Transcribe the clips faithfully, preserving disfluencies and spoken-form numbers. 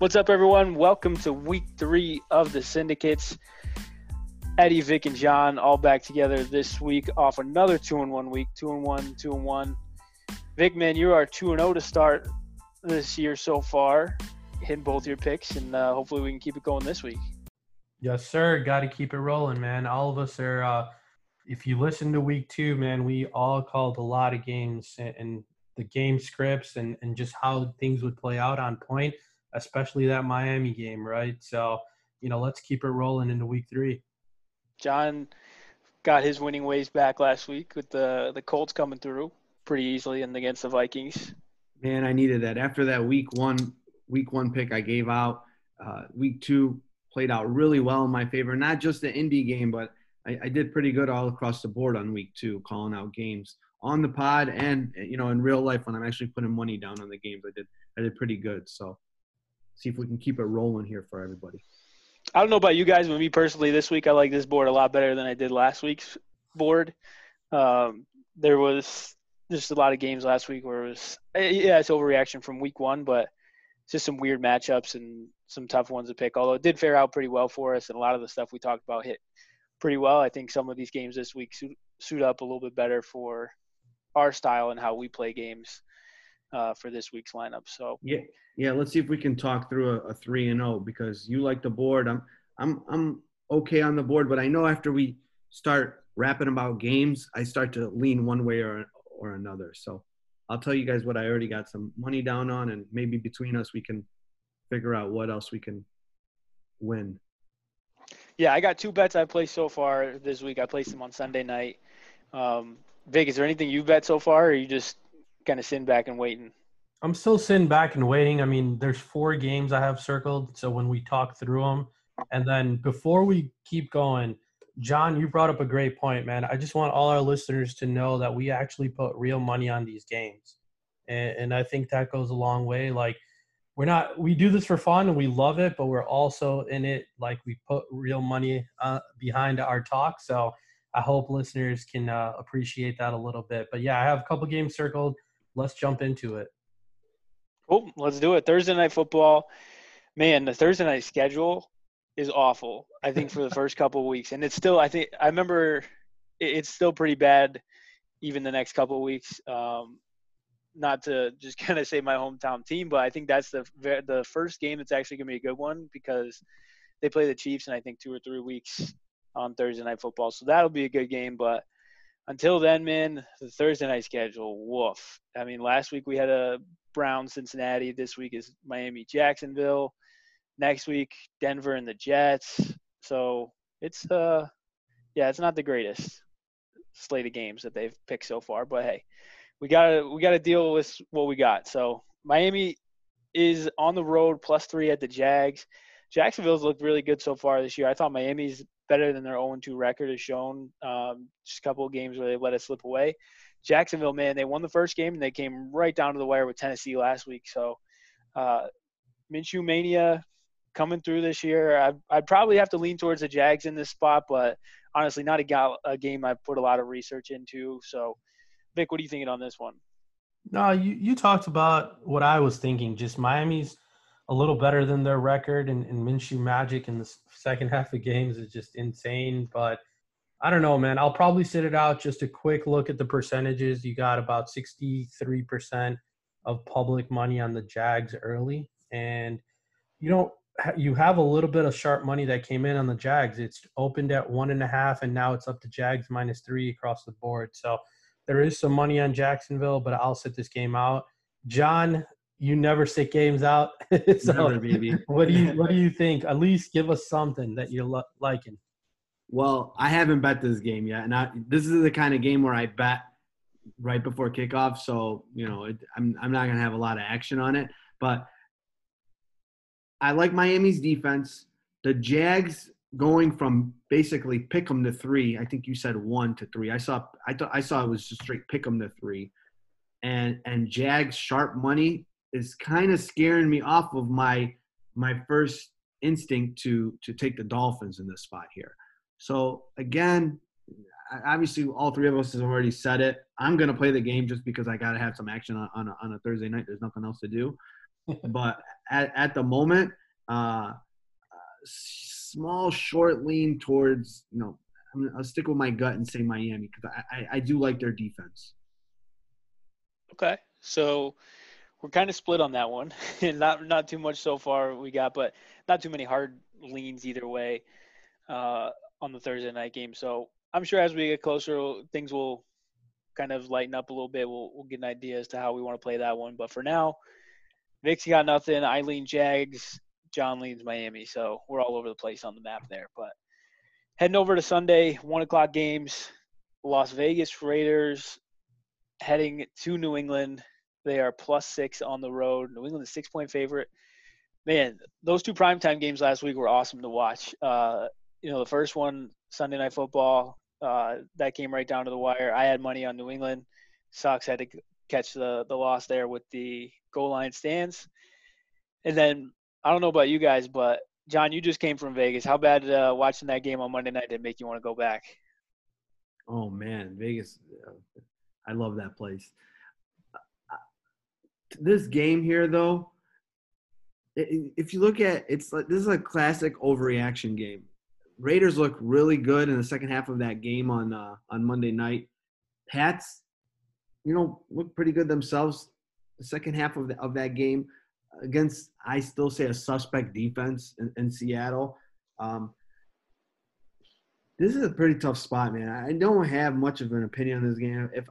What's up, everyone? Welcome to week three of the Syndicates. Eddie, Vic, and John all back together this week off another two and one week. Two and one, two and one. Vic, man, you are two and zero to start this year so far, hitting both your picks, and uh, hopefully we can keep it going this week. Yes, sir. Got to keep it rolling, man. All of us are. Uh, if you listen to week two, man, we all called a lot of games and, and the game scripts and and just how things would play out on point, especially that Miami game, right? So, you know, let's keep it rolling into week three. John got his winning ways back last week with the the Colts coming through pretty easily and against the Vikings. Man, I needed that. After that week one week one pick I gave out, uh, week two played out really well in my favor. Not just the Indy game, but I, I did pretty good all across the board on week two, calling out games on the pod and, you know, in real life when I'm actually putting money down on the games. I did I did pretty good. So see if we can keep it rolling here for everybody. I don't know about you guys, but me personally, this week I like this board a lot better than I did last week's board. Um, there was just a lot of games last week where it was, yeah, it's overreaction from week one, but it's just some weird matchups and some tough ones to pick, although it did fare out pretty well for us, and a lot of the stuff we talked about hit pretty well. I think some of these games this week suit, suit up a little bit better for our style and how we play games uh, for this week's lineup. So yeah, yeah. Let's see if we can talk through a, a three and zero because you like the board. I'm, I'm, I'm okay on the board, but I know after we start rapping about games, I start to lean one way or or another. So I'll tell you guys what I already got some money down on, and maybe between us we can figure out what else we can win. Yeah, I got two bets I placed so far this week. I placed them on Sunday night. Um, Vic, is there anything you bet so far, or are you just kind of sitting back and waiting? I'm still sitting back and waiting. I mean, there's four games I have circled, so when we talk through them, and then before we keep going, John, you brought up a great point, man. I just want all our listeners to know that we actually put real money on these games, and, and I think that goes a long way. Like, we're not – we do this for fun and we love it, but we're also in it like we put real money uh, behind our talk. So I hope listeners can uh, appreciate that a little bit. But, yeah, I have a couple games circled. Let's jump into it. Cool. Let's do it. Thursday Night Football. Man, the Thursday night schedule is awful, I think, for the first couple of weeks. And it's still – I think – I remember it's still pretty bad even the next couple of weeks. Um Not to just kind of say my hometown team, but I think that's the the first game that's actually going to be a good one because they play the Chiefs in I think two or three weeks on Thursday Night Football. So that'll be a good game. But until then, man, the Thursday night schedule, woof. I mean, last week we had a Brown Cincinnati. This week is Miami Jacksonville. Next week, Denver and the Jets. So it's uh yeah, it's not the greatest slate of games that they've picked so far, but hey. We gotta we gotta deal with what we got. So Miami is on the road plus three at the Jags. Jacksonville's looked really good so far this year. I thought Miami's better than their oh and two record has shown. Um, just a couple of games where they let it slip away. Jacksonville, man, they won the first game and they came right down to the wire with Tennessee last week. So uh, Minshew mania coming through this year. I'd, I'd probably have to lean towards the Jags in this spot, but honestly, not a, ga- a game I've put a lot of research into. So. Vic, what are you thinking on this one? No, you, you talked about what I was thinking. Just Miami's a little better than their record, and, and Minshew magic in the second half of games is just insane. But I don't know, man. I'll probably sit it out. Just a quick look at the percentages. You got about sixty-three percent of public money on the Jags early, and you don't. You have a little bit of sharp money that came in on the Jags. It's opened at one and a half, and now it's up to Jags minus three across the board. So. There is some money on Jacksonville, but I'll sit this game out. John, you never sit games out. so Never, baby. what do you What do you think? At least give us something that you're li- liking. Well, I haven't bet this game yet, and I, this is the kind of game where I bet right before kickoff. So you know, it, I'm I'm not gonna have a lot of action on it, but I like Miami's defense. The Jags. Going from basically pick 'em to three, I think you said one to three. I saw, I thought, I saw it was just straight pick 'em to three, and and Jags sharp money is kind of scaring me off of my my first instinct to to take the Dolphins in this spot here. So again, obviously all three of us have already said it. I'm gonna play the game just because I gotta have some action on on a, on a Thursday night. There's nothing else to do. but at, at the moment, uh, small short lean towards, you know, I'm, I'll stick with my gut and say Miami because I, I, I do like their defense. Okay, so we're kind of split on that one. not not too much so far we got, but not too many hard leans either way uh, on the Thursday night game. So I'm sure as we get closer, things will kind of lighten up a little bit. We'll we'll get an idea as to how we want to play that one. But for now, Vic's got nothing. I lean Jags. John leans Miami. So we're all over the place on the map there. But heading over to Sunday, one o'clock games. Las Vegas Raiders heading to New England. They are plus six on the road. New England is six-point favorite. Man, those two primetime games last week were awesome to watch. Uh, you know, the first one, Sunday Night Football, uh, that came right down to the wire. I had money on New England. Sox had to catch the, the loss there with the goal line stands. And then, I don't know about you guys, but, John, you just came from Vegas. How bad did uh, watching that game on Monday night did make you want to go back? Oh, man, Vegas, I love that place. This game here, though, if you look at it's like this is a classic overreaction game. Raiders look really good in the second half of that game on uh, on Monday night. Pats, you know, look pretty good themselves. The second half of the, of that game against, I still say, a suspect defense in, in Seattle. Um, this is a pretty tough spot, man. I don't have much of an opinion on this game. If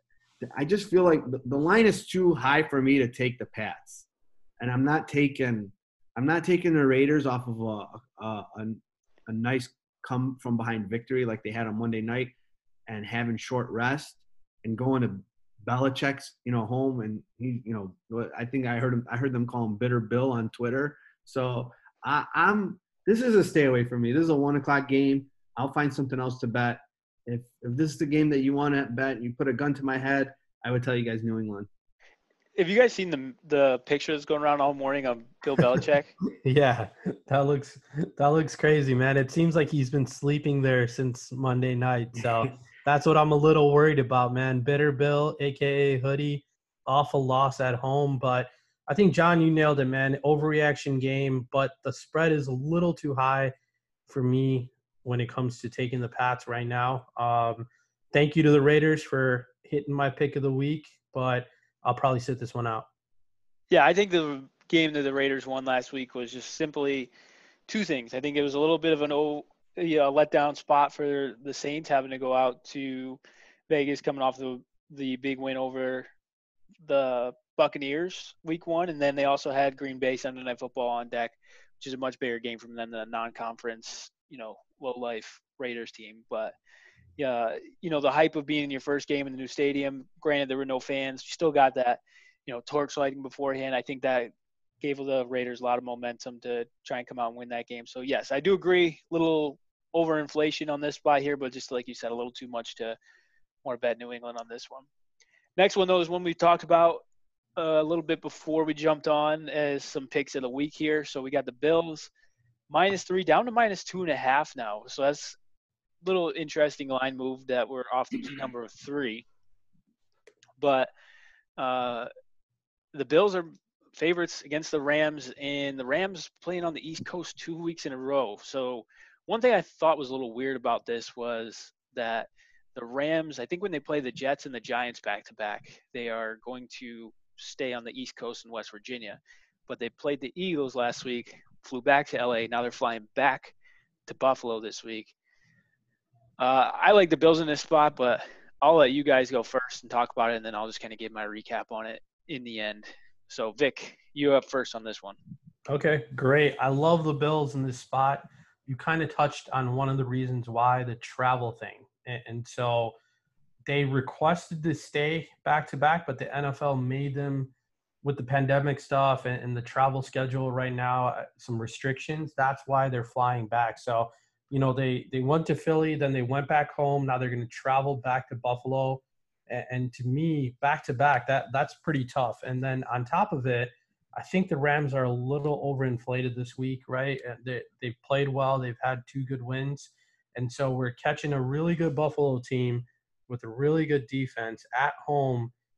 I just feel like the, the line is too high for me to take the Pats, and I'm not taking I'm not taking the Raiders off of a a, a, a nice come from behind victory like they had on Monday night, and having short rest and going to Belichick's, you know, home, and he, you know, I think I heard him I heard them call him Bitter Bill on Twitter. So I, I'm this is a stay away from me. This is a one o'clock game. I'll find something else to bet. If if this is the game that you want to bet, you put a gun to my head, I would tell you guys New England. Have you guys seen the the pictures going around all morning of Bill Belichick? Yeah, that looks that looks crazy, man. It seems like he's been sleeping there since Monday night. So that's what I'm a little worried about, man. Bitter Bill, aka Hoodie, awful loss at home. But I think, John, you nailed it, man. Overreaction game, but the spread is a little too high for me when it comes to taking the Pats right now. Um, thank you to the Raiders for hitting my pick of the week, but I'll probably sit this one out. Yeah, I think the game that the Raiders won last week was just simply two things. I think it was a little bit of an oh, you know, letdown spot for the Saints having to go out to Vegas coming off the the big win over the Buccaneers week one, and then they also had Green Bay Sunday Night Football on deck, which is a much bigger game from them than a non-conference, you know, low-life Raiders team. But yeah, you know, the hype of being in your first game in the new stadium. Granted, there were no fans. You still got that, you know, torch lighting beforehand. I think that gave the Raiders a lot of momentum to try and come out and win that game. So, yes, I do agree. Little overinflation on this spot here, but just like you said, a little too much to want to bet New England on this one. Next one, though, is one we talked about uh, a little bit before we jumped on as some picks of the week here. So we got the Bills minus three down to minus two and a half now. So that's a little interesting line move that we're off the key number of three. But uh, the Bills are favorites against the Rams, and the Rams playing on the East Coast two weeks in a row. So one thing I thought was a little weird about this was that the Rams, I think when they play the Jets and the Giants back-to-back, they are going to stay on the East Coast in West Virginia. But they played the Eagles last week, flew back to L A. Now they're flying back to Buffalo this week. Uh, I like the Bills in this spot, but I'll let you guys go first and talk about it, and then I'll just kind of give my recap on it in the end. So, Vic, you up first on this one. Okay, great. I love the Bills in this spot. You kind of touched on one of the reasons why, the travel thing. And, and so they requested to stay back-to-back, but the N F L made them, with the pandemic stuff and, and the travel schedule right now, some restrictions. That's why they're flying back. So, you know, they, they went to Philly, then they went back home. Now they're going to travel back to Buffalo. And, and to me, back-to-back, that that's pretty tough. And then on top of it, I think the Rams are a little overinflated this week, right? They, they've played well. They've had two good wins. And so we're catching a really good Buffalo team with a really good defense at home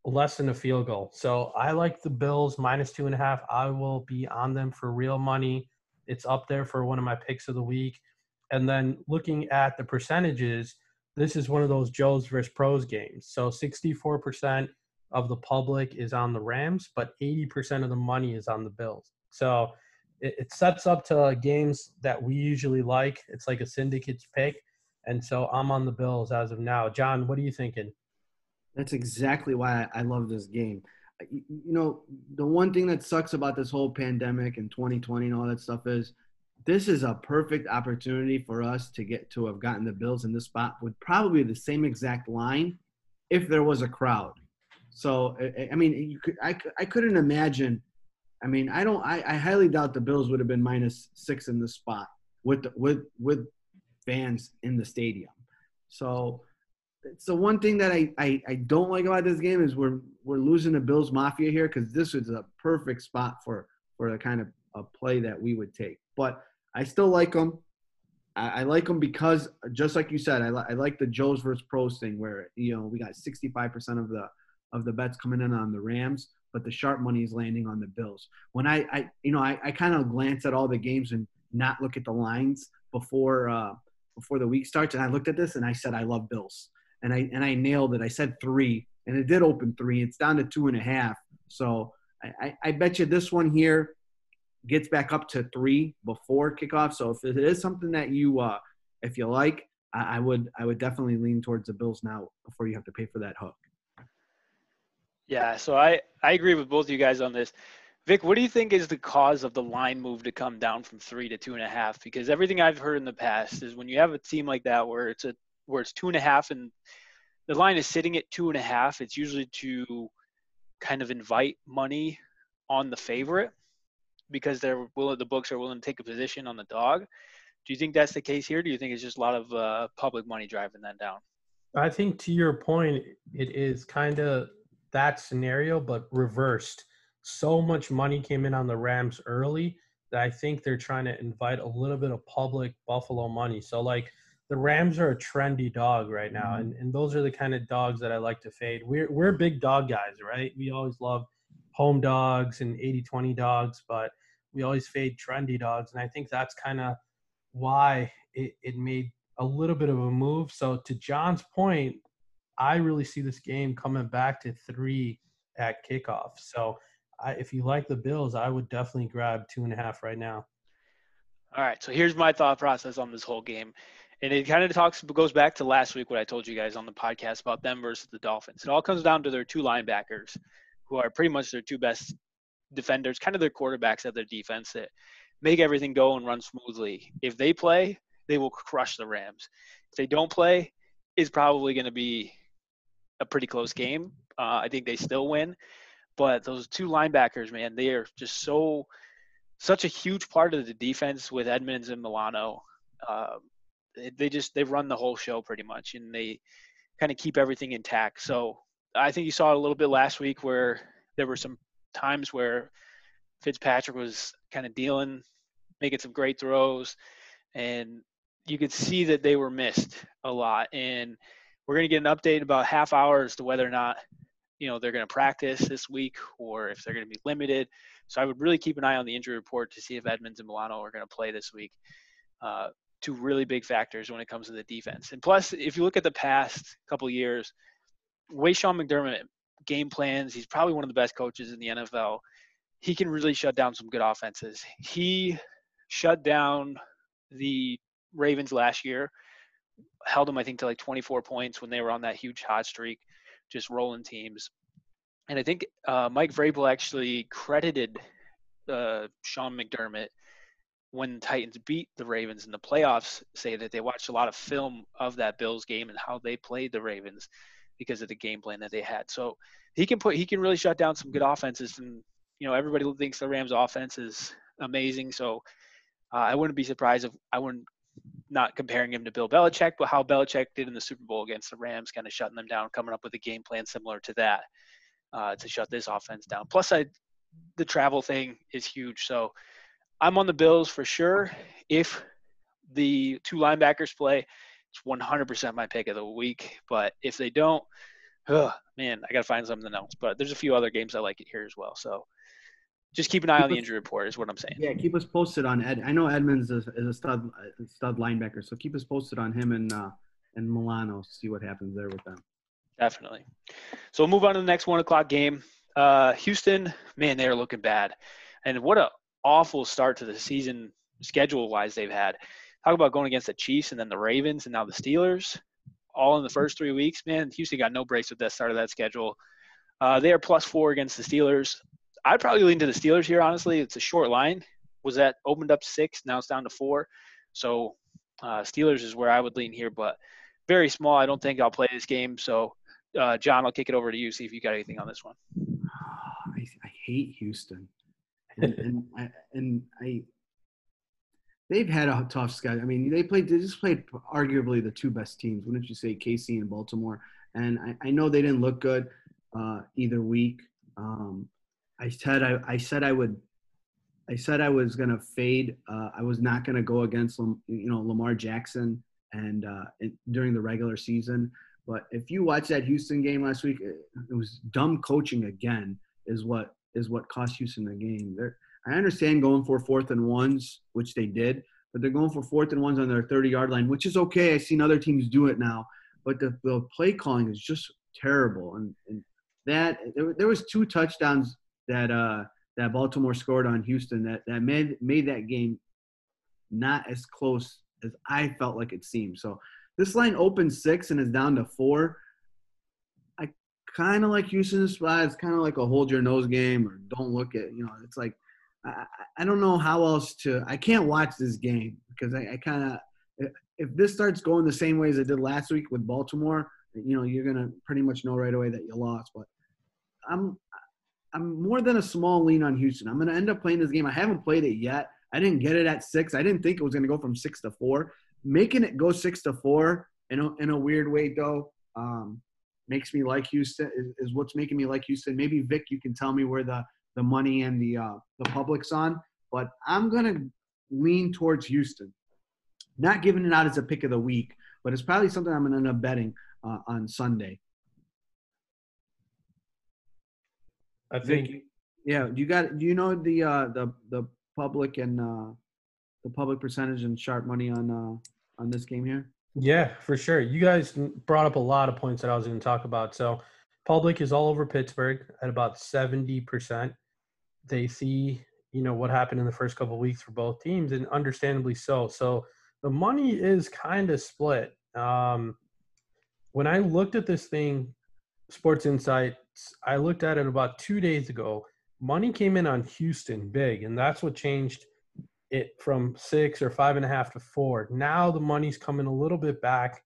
less than a field goal. So I like the Bills minus two and a half. I will be on them for real money. It's up there for one of my picks of the week. And then looking at the percentages, this is one of those Joes versus pros games. So sixty-four percent of the public is on the Rams, but eighty percent of the money is on the Bills. So it, it sets up to games that we usually like. It's like a syndicate's pick. And so I'm on the Bills as of now. John, what are you thinking? That's exactly why I love this game. You know, the one thing that sucks about this whole pandemic and twenty twenty and all that stuff is this is a perfect opportunity for us to get to have gotten the Bills in this spot with probably the same exact line if there was a crowd. So, I mean, you could, I, I couldn't imagine. I mean, I don't. I, I highly doubt the Bills would have been minus six in this spot with with with fans in the stadium. So it's the one thing that I, I, I don't like about this game is we're we're losing the Bills Mafia here because this is a perfect spot for, for the kind of a play that we would take. But I still like them. I, I like them because, just like you said, I, li- I like the Joes versus pros thing where, you know, we got sixty-five percent of the of the bets coming in on the Rams, but the sharp money is landing on the Bills. When I, I you know, I, I kind of glance at all the games and not look at the lines before uh, before the week starts, and I looked at this and I said I love Bills. And I and I nailed it. I said three, and it did open three. It's down to two and a half. So I, I, I bet you this one here gets back up to three before kickoff. So if it is something that you, uh, if you like, I, I would I would definitely lean towards the Bills now before you have to pay for that hook. Yeah, so I, I agree with both of you guys on this. Vic, what do you think is the cause of the line move to come down from three to two and a half? Because everything I've heard in the past is when you have a team like that where it's a where it's two and a half and the line is sitting at two and a half, it's usually to kind of invite money on the favorite because they're willing, the books are willing to take a position on the dog. Do you think that's the case here? Do you think it's just a lot of uh, public money driving that down? I think to your point, it is kind of that scenario, but reversed. So much money came in on the Rams early that I think they're trying to invite a little bit of public Buffalo money. So like, the Rams are a trendy dog right now, and, and those are the kind of dogs that I like to fade. We're we're big dog guys, right? We always love home dogs and eighty twenty dogs, but we always fade trendy dogs, and I think that's kind of why it, it made a little bit of a move. So to John's point, I really see this game coming back to three at kickoff. So I, if you like the Bills, I would definitely grab two and a half right now. All right, so here's my thought process on this whole game. And it kind of talks goes back to last week what I told you guys on the podcast about them versus the Dolphins. It all comes down to their two linebackers, who are pretty much their two best defenders, kind of their quarterbacks of their defense that make everything go and run smoothly. If they play, they will crush the Rams. If they don't play, it's probably going to be a pretty close game. Uh, I think they still win. But those two linebackers, man, they are just so such a huge part of the defense with Edmonds and Milano. Uh, They just they run the whole show pretty much, and they kind of keep everything intact. So I think you saw it a little bit last week where there were some times where Fitzpatrick was kind of dealing, making some great throws, and you could see that they were missed a lot. And we're going to get an update in about half hour as to whether or not, you know, they're going to practice this week or if they're going to be limited. So I would really keep an eye on the injury report to see if Edmonds and Milano are going to play this week. Uh, two really big factors when it comes to the defense. And plus, if you look at the past couple of years, way Sean McDermott game plans, he's probably one of the best coaches in the N F L. He can really shut down some good offenses. He shut down the Ravens last year, held them, I think, to like twenty-four points when they were on that huge hot streak, just rolling teams. And I think uh, Mike Vrabel actually credited uh, Sean McDermott when the Titans beat the Ravens in the playoffs, say that they watched a lot of film of that Bills game and how they played the Ravens because of the game plan that they had. So he can put, he can really shut down some good offenses. And, you know, everybody thinks the Rams offense is amazing. So uh, I wouldn't be surprised if I wouldn't, not comparing him to Bill Belichick, but how Belichick did in the Super Bowl against the Rams, kind of shutting them down, coming up with a game plan similar to that uh, to shut this offense down. Plus I, the travel thing is huge. So I'm on the Bills for sure. If the two linebackers play, it's one hundred percent my pick of the week. But if they don't, ugh, man, I got to find something else. But there's a few other games I like it here as well. So just keep an eye on the injury report is what I'm saying. Yeah, keep us posted on Ed. I know Edmonds is, is a stud a stud linebacker, so keep us posted on him and uh, and Milano. See what happens there with them. Definitely. So we'll move on to the next one o'clock game. Uh, Houston, man, they are looking bad, and what a awful start to the season schedule-wise they've had. Talk about going against the Chiefs and then the Ravens and now the Steelers, all in the first three weeks. Man, Houston got no breaks with that start of that schedule. Uh, they are plus four against the Steelers. I'd probably lean to the Steelers here, honestly. It's a short line. Was that opened up six? Now it's down to four. So uh, Steelers is where I would lean here, but very small. I don't think I'll play this game. So, uh, John, I'll kick it over to you, see if you got anything on this one. I, I hate Houston. And, and, I, and I they've had a tough schedule. I mean, they played. They just played arguably the two best teams. Wouldn't you say, K C and Baltimore? And I, I know they didn't look good uh, either week. Um, I said I, I said I would. I said I was gonna fade. Uh, I was not gonna go against you know Lamar Jackson and uh, it, during the regular season. But if you watch that Houston game last week, it, it was dumb coaching again. Is what is what cost Houston the game. They're, I understand going for fourth and ones, which they did, but they're going for fourth and ones on their thirty-yard line, which is okay. I've seen other teams do it now, but the, the play calling is just terrible. And, and that there, there was two touchdowns that uh, that Baltimore scored on Houston that, that made made that game not as close as I felt like it seemed. So this line opened six and is down to four. I kind of like Houston's spot. It's kind of like a hold your nose game or don't look at, you know, it's like, I, I don't know how else to – I can't watch this game because I, I kind of – if this starts going the same way as it did last week with Baltimore, you know, you're going to pretty much know right away that you lost. But I'm I'm more than a small lean on Houston. I'm going to end up playing this game. I haven't played it yet. I didn't get it at six. I didn't think it was going to go from six to four. Making it go six to four in a, in a weird way, though, um, makes me like Houston, is, is what's making me like Houston. Maybe, Vic, you can tell me where the – the money and the uh, the public's on, but I'm going to lean towards Houston. Not giving it out as a pick of the week, but it's probably something I'm going to end up betting uh, on Sunday. I think Vic, yeah, you got do you know the uh, the the public and uh, the public percentage and sharp money on uh, on this game here? Yeah, for sure. You guys brought up a lot of points that I was going to talk about. So public is all over Pittsburgh at about seventy percent. They see, you know, what happened in the first couple of weeks for both teams, and understandably so. So the money is kind of split. Um, when I looked at this thing, Sports Insights, I looked at it about two days ago. Money came in on Houston big, and that's what changed it from six or five and a half to four. Now the money's coming a little bit back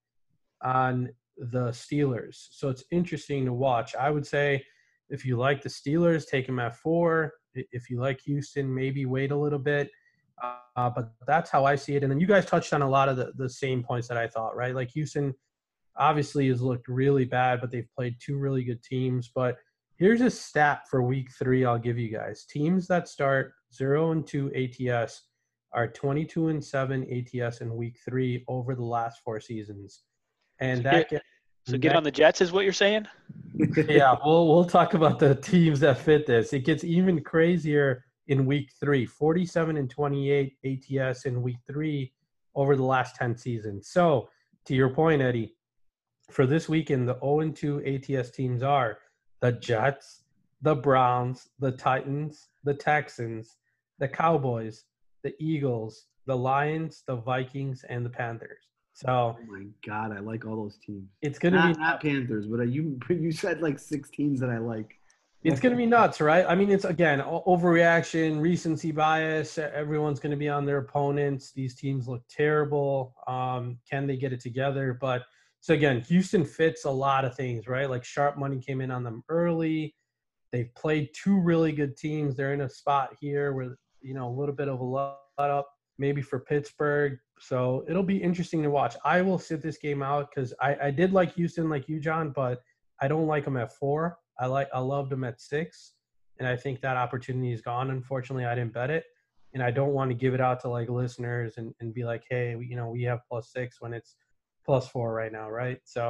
on the Steelers. So it's interesting to watch. I would say if you like the Steelers, take them at four. If you like Houston, maybe wait a little bit. Uh, but that's how I see it. And then you guys touched on a lot of the, the same points that I thought, right? Like Houston obviously has looked really bad, but they've played two really good teams. But here's a stat for week three I'll give you guys. Teams that start zero and two A T S are twenty-two and seven A T S in week three over the last four seasons. And so that get, gets So get on the Jets is what you're saying? Yeah, we'll we'll talk about the teams that fit this. It gets even crazier in week three. forty-seven and twenty-eight A T S in week three over the last ten seasons. So to your point, Eddie, for this weekend, the oh and two A T S teams are the Jets, the Browns, the Titans, the Texans, the Cowboys, the Eagles, the Lions, the Vikings, and the Panthers. So, oh my God, I like all those teams. It's gonna not, be not Panthers, but you you said like six teams that I like. It's gonna be nuts, right? I mean, it's again overreaction, recency bias. Everyone's gonna be on their opponents. These teams look terrible. Um, can they get it together? But so again, Houston fits a lot of things, right? Like sharp money came in on them early. They've played two really good teams. They're in a spot here where you know a little bit of a let up, maybe for Pittsburgh. So it'll be interesting to watch. I will sit this game out because I, I did like Houston like you, John, but I don't like them at four. I like I loved them at six, and I think that opportunity is gone. Unfortunately, I didn't bet it, and I don't want to give it out to like listeners and, and be like, hey, we, you know, we have plus six when it's plus four right now, right? So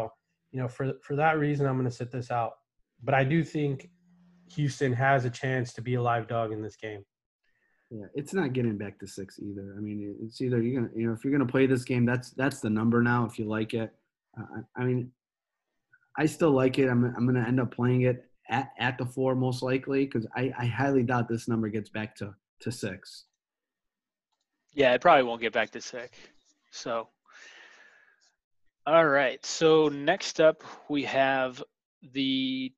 you know, for for that reason, I'm going to sit this out. But I do think Houston has a chance to be a live dog in this game. Yeah, it's not getting back to six either. I mean, it's either you're gonna, you know, if you're gonna play this game, that's that's the number now. If you like it, uh, I mean, I still like it. I'm I'm gonna end up playing it at, at the four most likely because I, I highly doubt this number gets back to to six. Yeah, it probably won't get back to six. So, all right. So next up we have the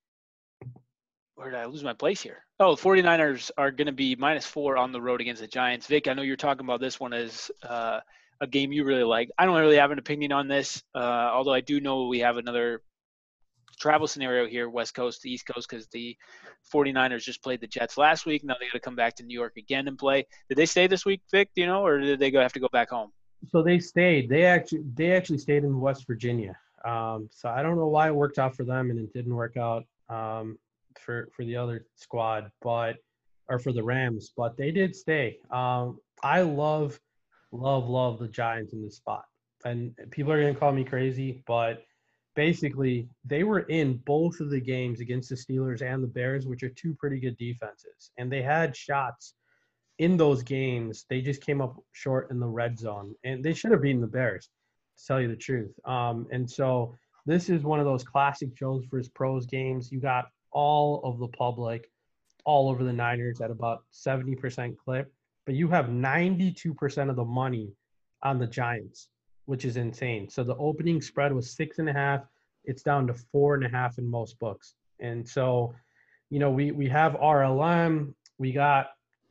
where did I lose my place here? Oh, the 49ers are going to be minus four on the road against the Giants. Vic, I know you're talking about this one as uh, a game you really like. I don't really have an opinion on this, uh, although I do know we have another travel scenario here, West Coast to East Coast, because the 49ers just played the Jets last week. Now they got to come back to New York again and play. Did they stay this week, Vic, do you know, or did they go have to go back home? So they stayed. They actually they actually stayed in West Virginia. Um, so I don't know why it worked out for them and it didn't work out um, for for the other squad, but or for the Rams. But they did stay. Um, I love, love, love the Giants in this spot, and people are gonna call me crazy, but basically they were in both of the games against the Steelers and the Bears, which are two pretty good defenses, and they had shots in those games. They just came up short in the red zone, and they should have beaten the Bears, to tell you the truth. Um, and so this is one of those classic Jones versus Pros games. You got all of the public all over the Niners at about seventy percent clip, but you have ninety-two percent of the money on the Giants, which is insane. So the opening spread was six and a half. It's down to four and a half in most books. And so, you know, we, we have R L M. We got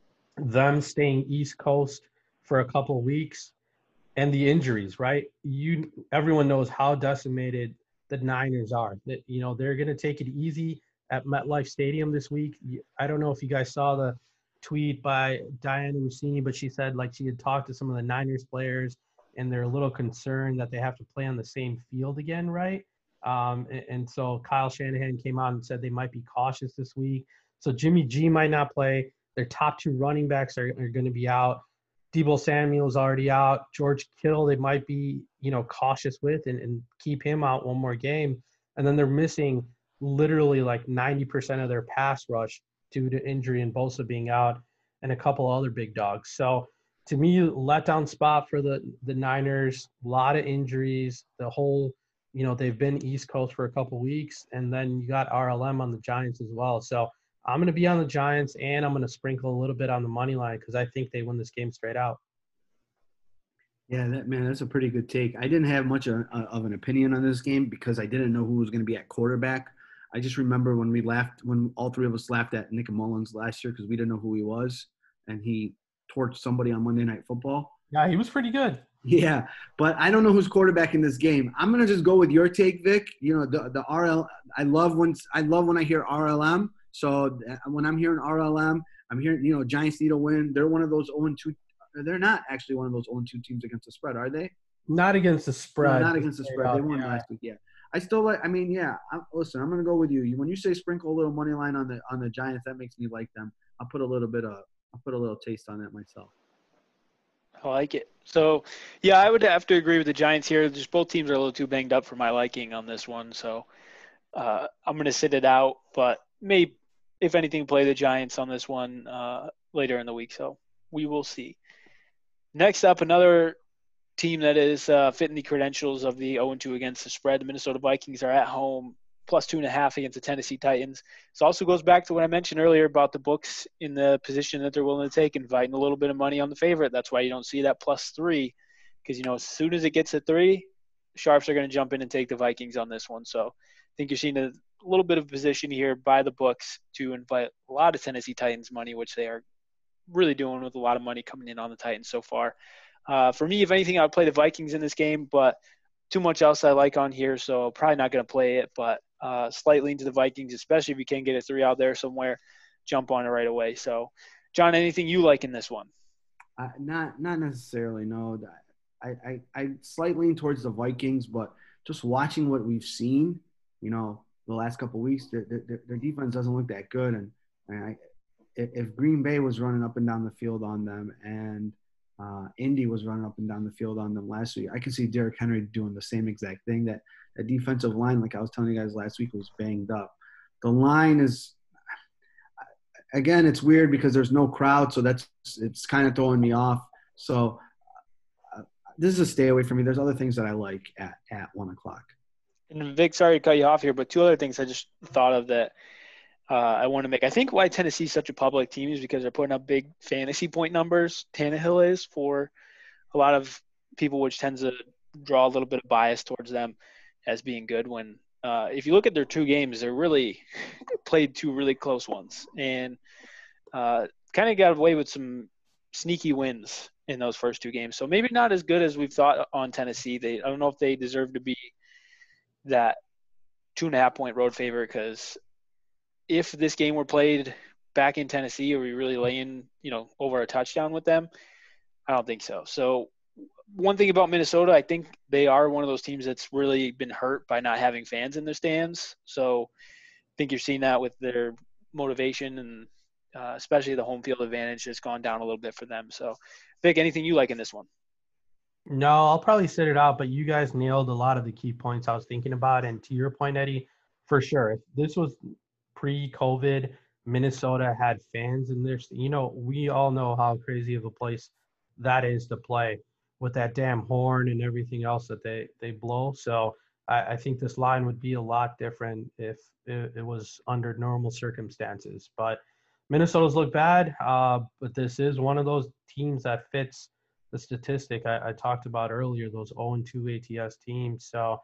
them staying East Coast for a couple of weeks, and the injuries, right? You everyone knows how decimated the Niners are. That, you know, they're going to take it easy at MetLife Stadium this week. I don't know if you guys saw the tweet by Diana Rossini, but she said like she had talked to some of the Niners players and they're a little concerned that they have to play on the same field again, right? Um, and, and so Kyle Shanahan came out and said they might be cautious this week. So Jimmy G might not play. Their top two running backs are, are going to be out. Deebo Samuel's already out. George Kittle, they might be, you know, cautious with and, and keep him out one more game. And then they're missing literally like ninety percent of their pass rush due to injury and Bosa being out and a couple other big dogs. So to me, letdown spot for the, the Niners, a lot of injuries, the whole, you know, they've been East Coast for a couple weeks, and then you got R L M on the Giants as well. So I'm going to be on the Giants, and I'm going to sprinkle a little bit on the money line because I think they win this game straight out. Yeah, that man, that's a pretty good take. I didn't have much of, of an opinion on this game because I didn't know who was going to be at quarterback. I just remember when we laughed, when all three of us laughed at Nick Mullins last year because we didn't know who he was, and he torched somebody on Monday Night Football. Yeah, he was pretty good. Yeah, but I don't know who's quarterback in this game. I'm gonna just go with your take, Vic. You know, the the R L. I love when I love when I hear R L M. So when I'm hearing R L M, I'm hearing, you know, Giants need a win. They're one of those oh and two. They're not actually one of those oh and two teams against the spread, are they? Not against the spread. No, not against the spread. They won yeah. last week. Yeah, I still like. I mean, yeah. I'm, listen, I'm gonna go with you. When you say sprinkle a little money line on the on the Giants, that makes me like them. I'll put a little bit of. I'll put a little taste on that myself. I like it. So, yeah, I would have to agree with the Giants here. Just both teams are a little too banged up for my liking on this one. So, uh, I'm going to sit it out, but maybe, if anything, play the Giants on this one uh, later in the week. So, we will see. Next up, another team that is uh, fitting the credentials of the oh and two against the spread. The Minnesota Vikings are at home, plus two and a half against the Tennessee Titans. This also goes back to what I mentioned earlier about the books in the position that they're willing to take, inviting a little bit of money on the favorite. That's why you don't see that plus three, because, you know, as soon as it gets to three, sharps are going to jump in and take the Vikings on this one. So I think you're seeing a little bit of position here by the books to invite a lot of Tennessee Titans money, which they are really doing with a lot of money coming in on the Titans so far. Uh, for me, if anything, I would play the Vikings in this game, but too much else I like on here, so probably not going to play it, but uh, slightly into the Vikings, especially if you can get a three out there somewhere, jump on it right away. So, John, anything you like in this one? Uh, not not necessarily, no. I, I, I slightly lean towards the Vikings, but just watching what we've seen, you know, the last couple of weeks, their, their, their defense doesn't look that good. And, and I, if Green Bay was running up and down the field on them and Uh, Indy was running up and down the field on them last week. I can see Derrick Henry doing the same exact thing. That the defensive line, like I was telling you guys last week, was banged up. The line is, again, it's weird because there's no crowd, so that's it's kind of throwing me off. So uh, this is a stay away from me. There's other things that I like at, at one o'clock. And Vic, sorry to cut you off here, but two other things I just thought of that uh, I want to make. I think why Tennessee's such a public team is because they're putting up big fantasy point numbers. Tannehill is for a lot of people, which tends to draw a little bit of bias towards them as being good. When uh, if you look at their two games, they're really played two really close ones and uh, kind of got away with some sneaky wins in those first two games. So maybe not as good as we've thought on Tennessee. They I don't know if they deserve to be that two and a half point road favorite, because if this game were played back in Tennessee, are we really laying, you know, over a touchdown with them? I don't think so. So one thing about Minnesota, I think they are one of those teams that's really been hurt by not having fans in their stands. So I think you're seeing that with their motivation and uh, especially the home field advantage has gone down a little bit for them. So Vic, anything you like in this one? No, I'll probably sit it out, but you guys nailed a lot of the key points I was thinking about. And to your point, Eddie, for sure, if this was pre-COVID, Minnesota had fans in there. You know, we all know how crazy of a place that is to play with that damn horn and everything else that they, they blow. So I, I think this line would be a lot different if it, it was under normal circumstances. But Minnesota's look bad, uh, but this is one of those teams that fits the statistic I, I talked about earlier, those oh and two A T S teams. So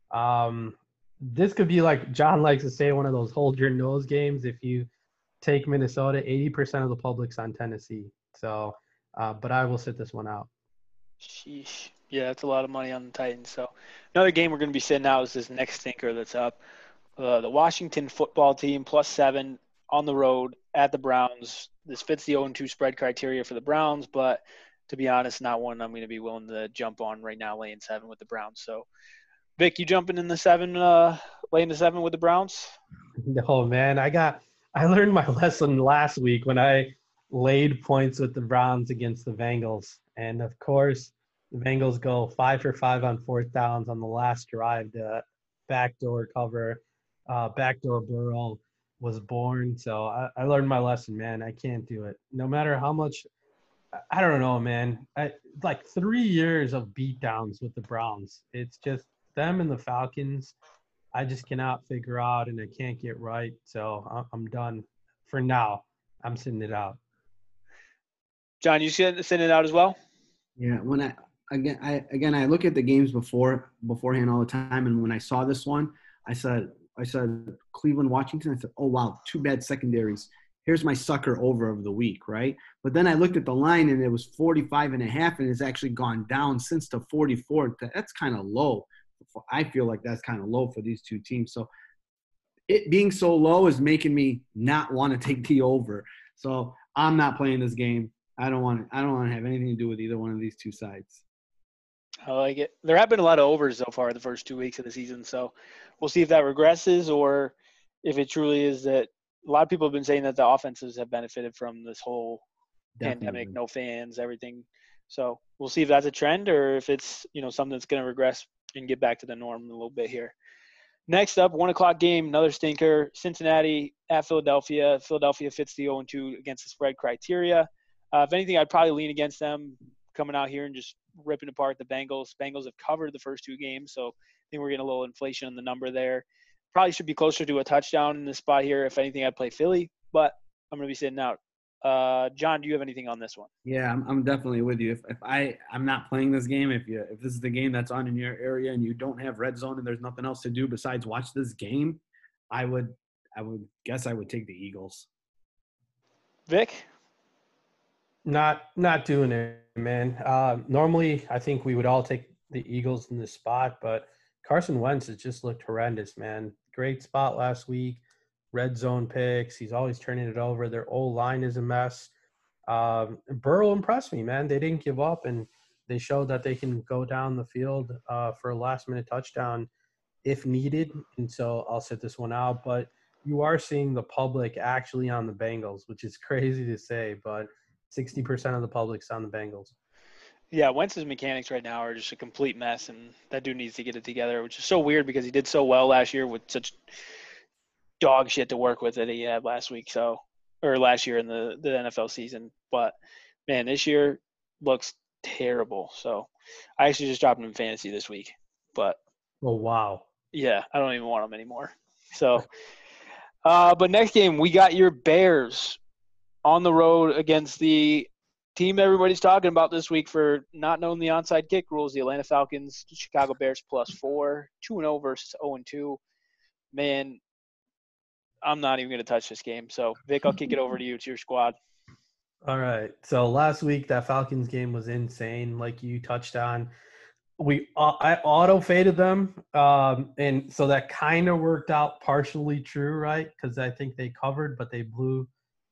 um, this could be like John likes to say, one of those hold your nose games. If you take Minnesota, eighty percent of the public's on Tennessee. So, uh, but I will sit this one out. Sheesh. Yeah, that's a lot of money on the Titans. So another game we're going to be sitting out is this next stinker that's up. Uh, the Washington football team plus seven on the road at the Browns. This fits the oh and two spread criteria for the Browns, but to be honest, not one I'm going to be willing to jump on right now, laying seven with the Browns. So, Vic, you jumping in the seven, uh, laying the seven with the Browns? No, man. I got – I learned my lesson last week when I laid points with the Browns against the Bengals. And, of course, the Bengals go five for five on fourth downs on the last drive. The backdoor cover, uh, backdoor Burrow was born. So I, I learned my lesson, man. I can't do it. No matter how much – I don't know, man. I, like three years of beatdowns with the Browns. It's just them and the Falcons. I just cannot figure out, and I can't get right. So I'm done for now. I'm sitting it out. John, you sitting it out as well? Yeah. When I again, I again, I look at the games before beforehand all the time, and when I saw this one, I said, I said Cleveland, Washington. I said, oh wow, two bad secondaries. Here's my sucker over of the week, right? But then I looked at the line and it was forty-five and a half, and it's actually gone down since to forty-four. That's kind of low. I feel like that's kind of low for these two teams. So it being so low is making me not want to take the over. So I'm not playing this game. I don't want to, I don't want to have anything to do with either one of these two sides. I like it. There have been a lot of overs so far the first two weeks of the season. So we'll see if that regresses or if it truly is that. A lot of people have been saying that the offenses have benefited from this whole Definitely. pandemic, no fans, everything. So we'll see if that's a trend or if it's, you know, something that's going to regress and get back to the norm a little bit here. Next up, one o'clock game, another stinker, Cincinnati at Philadelphia. Philadelphia fits the oh and two against the spread criteria. Uh, if anything, I'd probably lean against them coming out here and just ripping apart the Bengals. Bengals have covered the first two games, so I think we're getting a little inflation on the number there. Probably should be closer to a touchdown in this spot here. If anything, I'd play Philly, but I'm going to be sitting out. Uh, John, do you have anything on this one? Yeah, I'm, I'm definitely with you. If, if I, I'm not playing this game, if you, if this is the game that's on in your area and you don't have red zone and there's nothing else to do besides watch this game, I would, I would guess I would take the Eagles. Vic? Not, not doing it, man. Uh, normally, I think we would all take the Eagles in this spot, but Carson Wentz has just looked horrendous, man. Great spot last week. Red zone picks. He's always turning it over. Their O-line is a mess. Um, Burrow impressed me, man. They didn't give up, and they showed that they can go down the field uh, for a last-minute touchdown if needed. And so I'll sit this one out. But you are seeing the public actually on the Bengals, which is crazy to say, but sixty percent of the public's on the Bengals. Yeah, Wentz's mechanics right now are just a complete mess, and that dude needs to get it together, which is so weird because he did so well last year with such dog shit to work with that he had last week. So, or last year in the, the N F L season. But, man, this year looks terrible. So, I actually just dropped him in fantasy this week. But, Oh, wow. yeah, I don't even want him anymore. So, uh, but next game, we got your Bears on the road against the team everybody's talking about this week for not knowing the onside kick rules, the Atlanta Falcons, Chicago Bears plus four, two and oh versus oh and two. Man, I'm not even going to touch this game. So, Vic, I'll kick it over to you. It's your squad. All right. So last week that Falcons game was insane, like you touched on. We uh, I auto faded them, um, and so that kind of worked out partially true, right? Because I think they covered, but they blew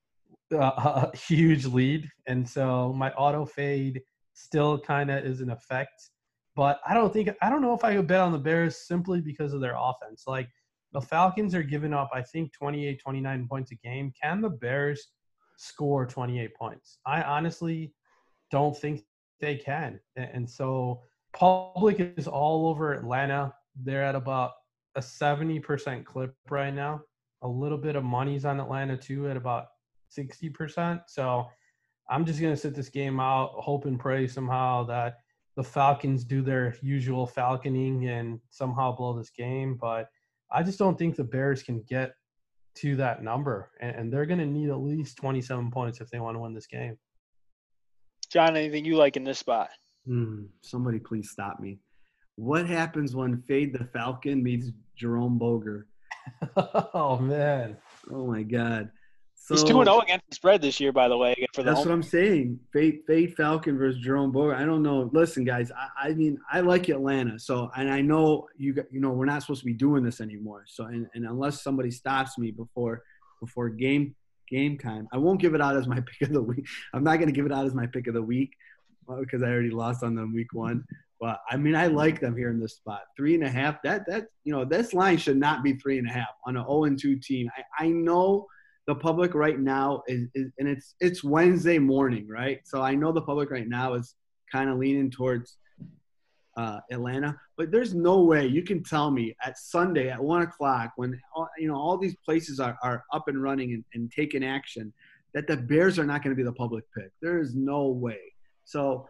uh, a huge lead, and so my auto fade still kind of is in effect. But I don't think I don't know if I could bet on the Bears simply because of their offense. Like the Falcons are giving up, I think, twenty-eight, twenty-nine points a game. Can the Bears score twenty-eight points? I honestly don't think they can. And so public is all over Atlanta. They're at about a seventy percent clip right now. A little bit of money's on Atlanta too at about sixty percent. So I'm just going to sit this game out, hope and pray somehow that the Falcons do their usual falconing and somehow blow this game. But I just don't think the Bears can get to that number. And they're going to need at least twenty-seven points if they want to win this game. John, anything you like in this spot? Hmm, somebody please stop me. What happens when Fade the Falcon meets Jerome Boger? Oh, man. Oh, my God. So, He's two and oh against the spread this year, by the way. For the that's home. what I'm saying. Fade, Fade Falcon versus Jerome Boger. I don't know. Listen, guys, I, I mean, I like Atlanta. So, and I know you you know, we're not supposed to be doing this anymore. So, and, and unless somebody stops me before before game game time, I won't give it out as my pick of the week. I'm not going to give it out as my pick of the week because I already lost on them week one. But, I mean, I like them here in this spot. Three and a half, that, that you know, this line should not be three and a half on an oh and two team. I, I know the public right now is, is – and it's it's Wednesday morning, right? So I know the public right now is kind of leaning towards uh, Atlanta. But there's no way you can tell me at Sunday at one o'clock when, you know, all these places are, are up and running and, and taking action that the Bears are not going to be the public pick. There is no way. So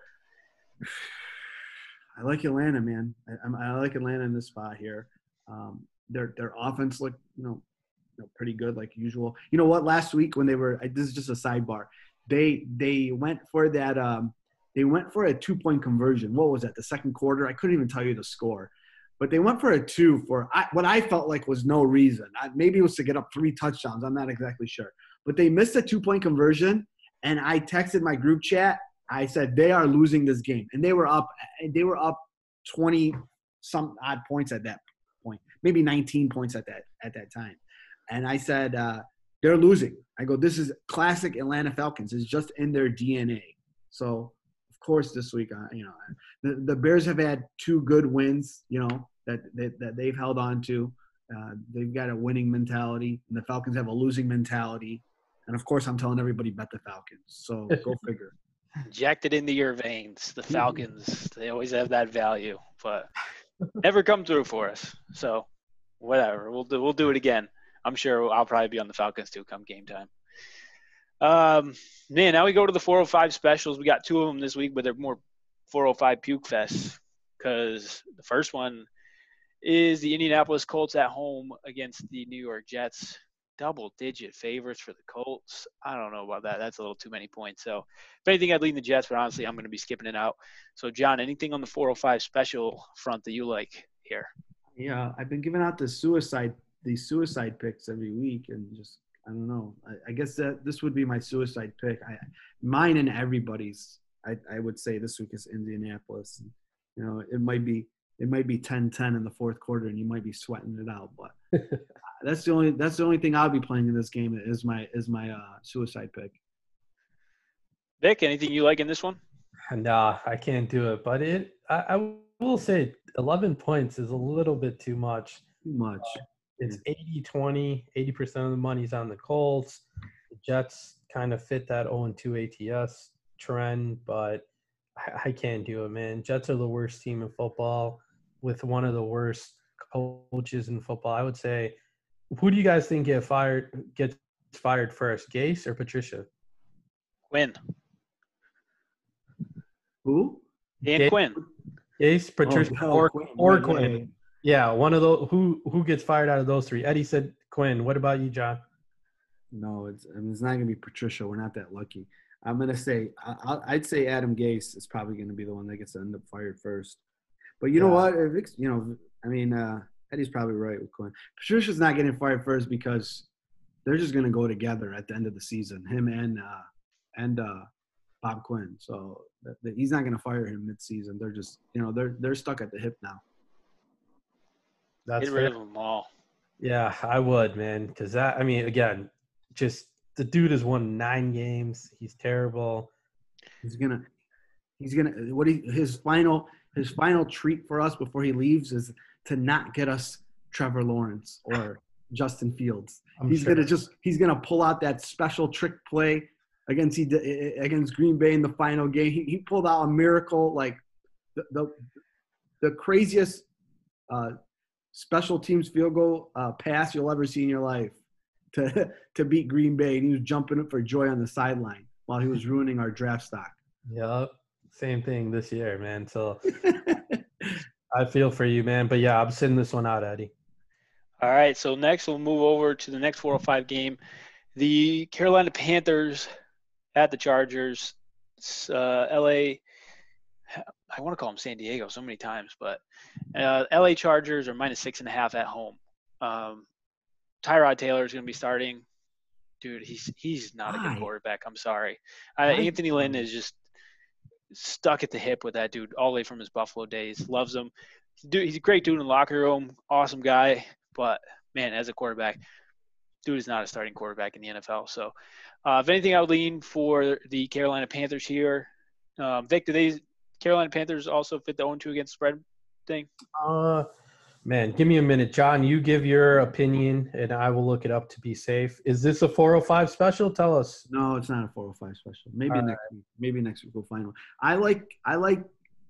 I like Atlanta, man. I, I like Atlanta in this spot here. Um, their their offense looked, you know, you know, pretty good like usual. You know what? Last week when they were, this is just a sidebar. They they went for that. Um, they went for a two point conversion. What was that? The second quarter. I couldn't even tell you the score, but they went for a two for I, what I felt like was no reason. I, maybe it was to get up three touchdowns. I'm not exactly sure, but they missed a two point conversion, and I texted my group chat. I said they are losing this game, and they were up. They were up twenty some odd points at that point, maybe nineteen points at that at that time. And I said uh, they're losing. I go, this is classic Atlanta Falcons. It's just in their D N A. So of course this week, uh, you know, the, the Bears have had two good wins, you know, that that, that they've held on to. Uh, they've got a winning mentality, and the Falcons have a losing mentality. And of course, I'm telling everybody bet the Falcons. So go figure. Injected into your veins. The Falcons, they always have that value, but never come through for us. So whatever. We'll do, we'll do it again. I'm sure I'll probably be on the Falcons too come game time. Um, man, now we go to the four oh five specials. We got two of them this week, but they're more four oh five puke fests because the first one is the Indianapolis Colts at home against the New York Jets. Double-digit favorites for the Colts. I don't know about that. That's a little too many points. So, if anything, I'd lean the Jets, but honestly, I'm going to be skipping it out. So, John, anything on the four oh five special front that you like here? Yeah, I've been giving out the suicide these suicide picks every week, and just I don't know. I, I guess that this would be my suicide pick. I, mine and everybody's. I, I would say this week is Indianapolis. And, you know, it might be it might be ten ten in the fourth quarter, and you might be sweating it out, but. That's the only. That's the only thing I'll be playing in this game is my is my uh, suicide pick. Vic, anything you like in this one? Nah, I can't do it. But it, I, I will say, eleven points is a little bit too much. Too much. Uh, it's eighty twenty. eighty percent of the money's on the Colts. The Jets kind of fit that oh and two A T S trend, but I, I can't do it, man. Jets are the worst team in football with one of the worst coaches in football. I would say, who do you guys think get fired gets fired first, Gase or Patricia? Quinn. Who? Dan Gase, Quinn. Gase, Patricia, oh, or Quinn. or Yeah, Quinn. yeah, yeah. Yeah, one of those. Who who gets fired out of those three? Eddie said Quinn. What about you, John? No, it's I mean, it's not gonna be Patricia. We're not that lucky. I'm gonna say I, I- I'd say Adam Gase is probably gonna be the one that gets to end up fired first. But you know Yeah. what? If it's, you know, I mean, uh, Eddie's probably right with Quinn. Patricia's not getting fired first because they're just gonna go together at the end of the season. Him and uh, and uh, Bob Quinn. So that, that he's not gonna fire him mid-season. They're just you know they're they're stuck at the hip now. That's Get rid fair. of them all. Yeah, I would, man, because that. I mean, again, just the dude has won nine games. He's terrible. He's gonna he's gonna what he his final his final treat for us before he leaves is to not get us Trevor Lawrence or Justin Fields. I'm he's sure. gonna just he's gonna pull out that special trick play against he did- against Green Bay in the final game. He, he pulled out a miracle like the the, the craziest uh, special teams field goal uh, pass you'll ever see in your life to to beat Green Bay, and he was jumping up for joy on the sideline while he was ruining our draft stock. Yep, same thing this year, man. So I feel for you, man. But yeah, I'm sitting this one out, Eddie. All right, so next we'll move over to the next four oh five game. The Carolina Panthers at the Chargers. Uh, L A I want to call them San Diego so many times, but uh, L A Chargers are minus six and a half at home. Um, Tyrod Taylor is going to be starting. Dude, he's he's not a Why? good quarterback. I'm sorry. Uh, Why? Anthony Lynn is just stuck at the hip with that dude all the way from his Buffalo days. Loves him. Dude, he's a great dude in the locker room. Awesome guy. But, man, as a quarterback, dude is not a starting quarterback in the N F L. So, uh, if anything, I would lean for the Carolina Panthers here. Um, Vic, do they Carolina Panthers also fit the oh and two against spread thing? Uh, man, give me a minute, John. You give your opinion, and I will look it up to be safe. Is this a four oh five special? Tell us. No, it's not a four oh five special. Maybe All next week. Maybe next week we'll find one. I like I like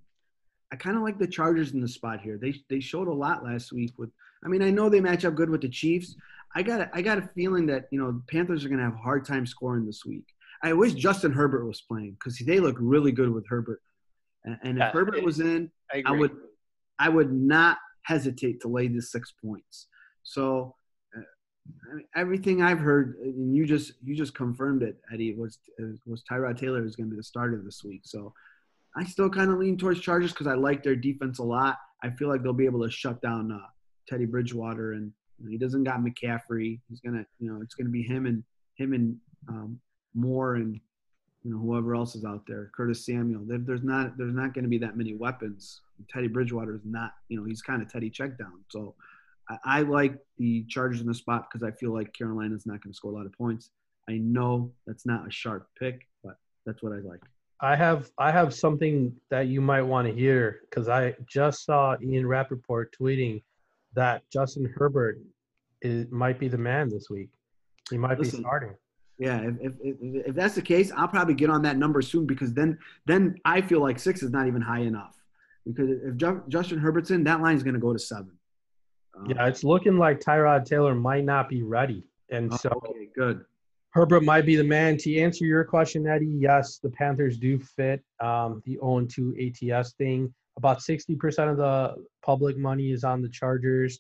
I kind of like the Chargers in the spot here. They they showed a lot last week with I mean, I know they match up good with the Chiefs. I got a, I got a feeling that, you know, the Panthers are going to have a hard time scoring this week. I wish Justin Herbert was playing cuz they look really good with Herbert. And, and if Yeah, Herbert it- was in, I I agree. would I would not hesitate to lay the six points. So uh, I mean, everything I've heard, and you just you just confirmed it, Eddie, was was Tyrod Taylor is going to be the starter this week. So I still kind of lean towards Chargers because I like their defense a lot. I feel like they'll be able to shut down uh, Teddy Bridgewater, and you know, he doesn't got McCaffrey. He's gonna, you know, it's gonna be him and him and um, Moore and you know whoever else is out there, Curtis Samuel. There, there's not there's not going to be that many weapons. Teddy Bridgewater is not, you know, he's kind of Teddy checkdown. So I, I like the Chargers in the spot because I feel like Carolina's not going to score a lot of points. I know that's not a sharp pick, but that's what I like. I have I have something that you might want to hear because I just saw Ian Rappaport tweeting that Justin Herbert is, might be the man this week. He might Listen, be starting. Yeah, if, if if if that's the case, I'll probably get on that number soon because then then I feel like six is not even high enough. Because if Ju- Justin Herbert's in, that line is going to go to seven. Um, Yeah, it's looking like Tyrod Taylor might not be ready. And oh, so okay, good. Herbert might be the man. To answer your question, Eddie, yes, the Panthers do fit um, the oh and two A T S thing. About sixty percent of the public money is on the Chargers.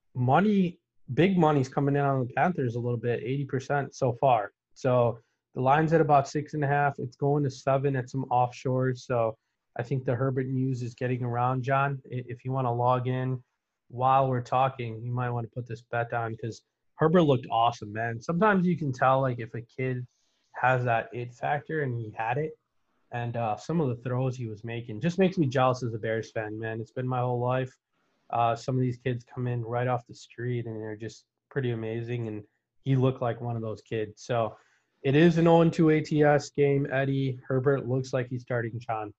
Money, big money's coming in on the Panthers a little bit, eighty percent so far. So the line's at about six and a half. It's going to seven at some offshores. So I think the Herbert news is getting around, John. If you want to log in while we're talking, you might want to put this bet down because Herbert looked awesome, man. Sometimes you can tell, like, if a kid has that it factor, and he had it. And uh, some of the throws he was making just makes me jealous as a Bears fan, man. It's been my whole life. Uh, some of these kids come in right off the street, and they're just pretty amazing. And he looked like one of those kids. So it is an oh and two A T S game, Eddie. Herbert looks like he's starting John.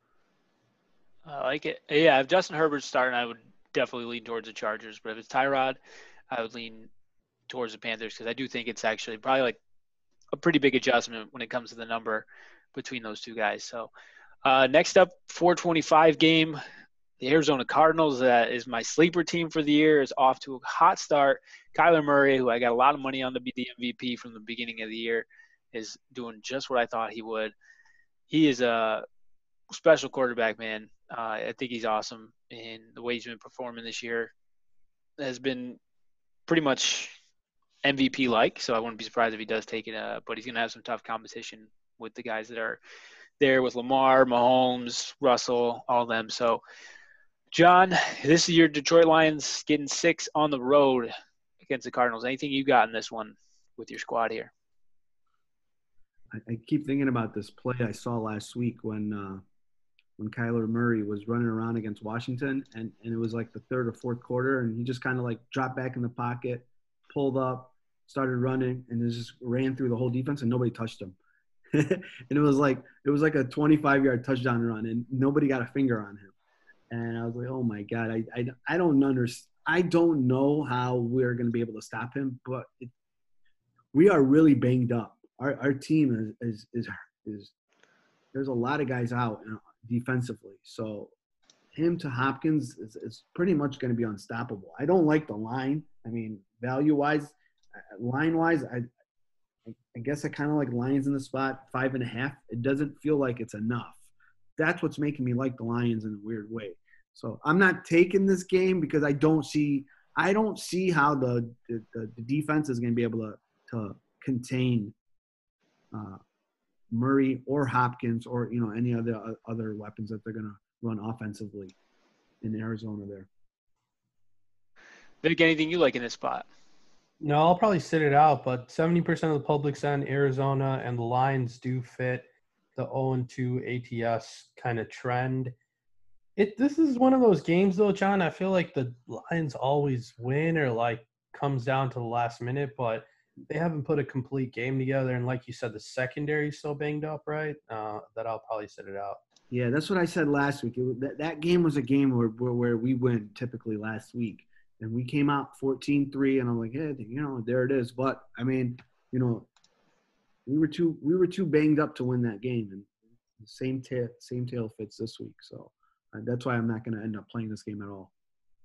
I like it. Yeah, if Justin Herbert's starting, I would definitely lean towards the Chargers. But if it's Tyrod, I would lean towards the Panthers because I do think it's actually probably like a pretty big adjustment when it comes to the number between those two guys. So Uh, next up, four twenty-five game. The Arizona Cardinals, that is my sleeper team for the year, is off to a hot start. Kyler Murray, who I got a lot of money on to be the M V P from the beginning of the year, is doing just what I thought he would. He is a special quarterback, man. Uh, I think he's awesome, and the way he's been performing this year has been pretty much M V P-like, so I wouldn't be surprised if he does take it. Uh, but he's going to have some tough competition with the guys that are there with Lamar, Mahomes, Russell, all of them. So, John, this is your Detroit Lions getting six on the road against the Cardinals. Anything you got in this one with your squad here? I, I keep thinking about this play I saw last week when uh, when Kyler Murray was running around against Washington, and, and it was like the third or fourth quarter, and he just kind of like dropped back in the pocket, pulled up, started running, and it just ran through the whole defense, and nobody touched him. And it was like it was like a twenty-five-yard touchdown run, and nobody got a finger on him. And I was like, oh my God, I I, I don't understand. I don't know how we're going to be able to stop him, but it, we are really banged up. Our our team is is is, is there's a lot of guys out defensively, so him to Hopkins is, is pretty much going to be unstoppable. I don't like the line. I mean, value-wise, line-wise, I I guess I kind of like Lions in the spot, five and a half. It doesn't feel like it's enough. That's what's making me like the Lions in a weird way. So I'm not taking this game because I don't see I don't see how the the, the defense is going to be able to to contain uh, Murray or Hopkins or you know any other other weapons that they're going to run offensively in Arizona there. Vic, anything you like in this spot? No, I'll probably sit it out, but seventy percent of the public's on Arizona, and the lines do fit the oh and two A T S kind of trend. It This is one of those games, though, John, I feel like the Lions always win or, like, comes down to the last minute, but they haven't put a complete game together, and like you said, the secondary's so banged up, right, uh, that I'll probably sit it out. Yeah, that's what I said last week. It was, that, that game was a game where, where where we win typically last week. And we came out fourteen three, and I'm like, hey, you know, there it is. But I mean, you know, we were too we were too banged up to win that game, and same tail same tail fits this week. So uh, that's why I'm not going to end up playing this game at all.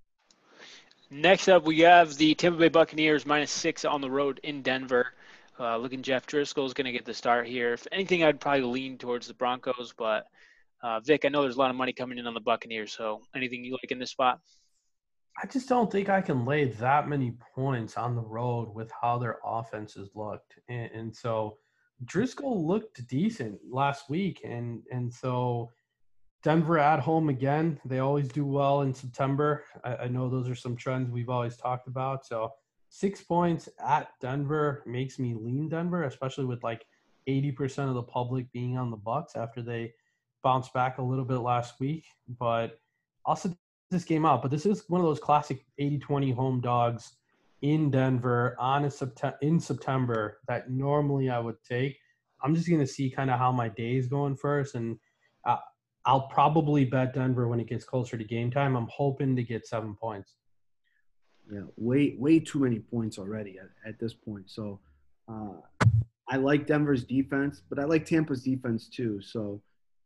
Next up, we have the Tampa Bay Buccaneers minus six on the road in Denver. Uh, looking, Jeff Driscoll is going to get the start here. If anything, I'd probably lean towards the Broncos, but uh, Vic, I know there's a lot of money coming in on the Buccaneers. So anything you like in this spot? I just don't think I can lay that many points on the road with how their offenses looked. And, and so Driscoll looked decent last week. And, and so Denver at home again, they always do well in September. I, I know those are some trends we've always talked about. So six points at Denver makes me lean Denver, especially with like eighty percent of the public being on the Bucs after they bounced back a little bit last week. But also this game out, but this is one of those classic eighty twenty home dogs in Denver on a September in September that normally I would take. I'm just going to see kind of how my day is going first, and uh, I'll probably bet Denver when it gets closer to game time. I'm hoping to get seven points. Yeah, way way too many points already at, at this point. So uh, I like Denver's defense, but I like Tampa's defense too. So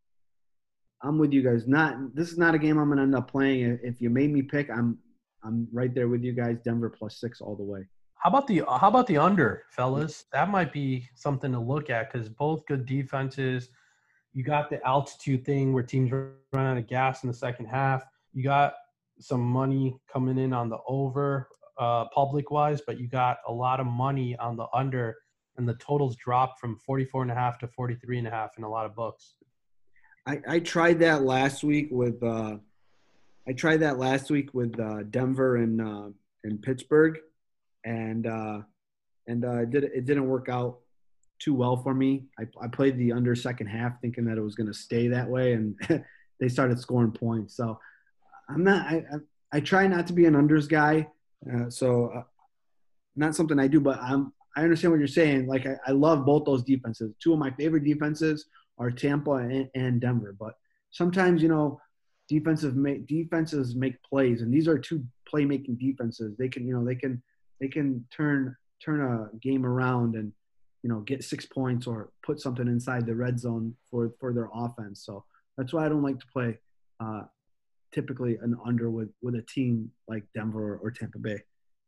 I'm with you guys. Not this is not a game I'm going to end up playing. If you made me pick, I'm I'm right there with you guys. Denver plus six all the way. How about the how about the under, fellas? That might be something to look at because both good defenses. You got the altitude thing where teams run out of gas in the second half. You got some money coming in on the over uh, public-wise, but you got a lot of money on the under, and the totals dropped from forty-four and a half to forty-three and a half in a lot of books. I, I tried that last week with uh, I tried that last week with uh, Denver and uh, and Pittsburgh, and uh, and uh, it did it didn't work out too well for me. I, I played the under second half thinking that it was going to stay that way, and they started scoring points. So I'm not I I, I try not to be an unders guy, uh, so uh, not something I do. But I'm I understand what you're saying. Like I, I love both those defenses. Two of my favorite defenses are Tampa and, and Denver. But sometimes, you know, defensive make, defenses make plays, and these are two playmaking defenses. They can, you know, they can they can turn turn a game around and, you know, get six points or put something inside the red zone for, for their offense. So That's why I don't like to play uh, typically an under with, with a team like Denver or, or Tampa Bay.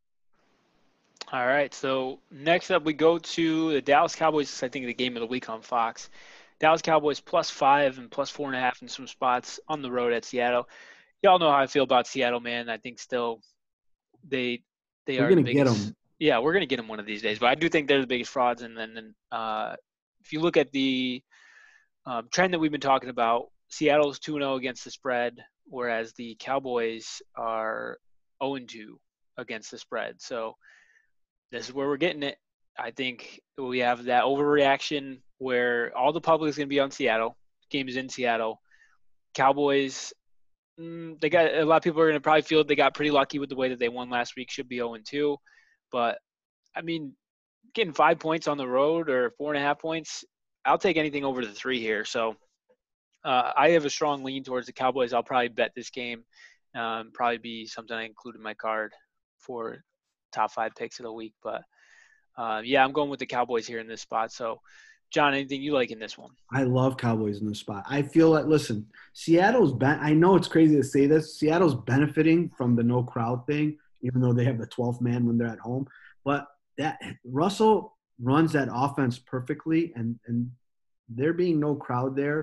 All right, so next up we go to the Dallas Cowboys. I think the game of the week on Fox. Dallas Cowboys plus five and plus four and a half in some spots on the road at Seattle. Y'all know how I feel about Seattle, man. I think still they they We're are the gonna get biggest. them. Yeah, we're gonna get them one of these days. But I do think they're the biggest frauds. And then, then uh, if you look at the um, trend that we've been talking about, Seattle's two and zero against the spread, whereas the Cowboys are zero and two against the spread. So this is where we're getting it. I think we have that overreaction where all the public is going to be on Seattle. Game is in Seattle. Cowboys, mm, they got a lot of people are going to probably feel they got pretty lucky with the way that they won last week. Should be zero and two, but I mean, getting five points on the road or four and a half points, I'll take anything over the three here. So uh, I have a strong lean towards the Cowboys. I'll probably bet this game. Um, probably be something I include in my card for top five picks of the week. But uh, yeah, I'm going with the Cowboys here in this spot. So, John, anything you like in this one? I love Cowboys in this spot. I feel like, listen, Seattle's ben- I know it's crazy to say this. Seattle's benefiting from the no crowd thing, even though they have the twelfth man when they're at home. But that Russell runs that offense perfectly, and and there being no crowd there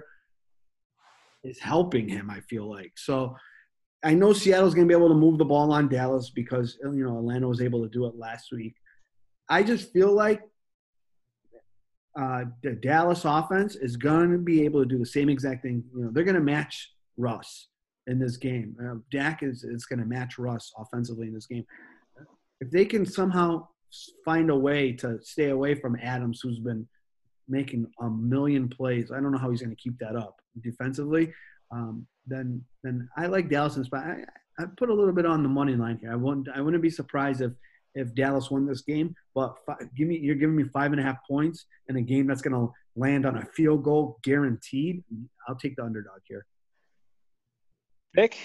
is helping him, I feel like. So I know Seattle's going to be able to move the ball on Dallas because, you know, Atlanta was able to do it last week. I just feel like uh, the Dallas offense is going to be able to do the same exact thing. You know, they're going to match Russ in this game. Uh, Dak is, is going to match Russ offensively in this game. If they can somehow find a way to stay away from Adams, who's been making a million plays, I don't know how he's going to keep that up defensively. Um, then, then I like Dallas in spot. I, I put a little bit on the money line here. I wouldn't, I wouldn't be surprised if, if Dallas won this game, but five, give me, you're giving me five and a half points in a game that's going to land on a field goal guaranteed. I'll take the underdog here. Vic?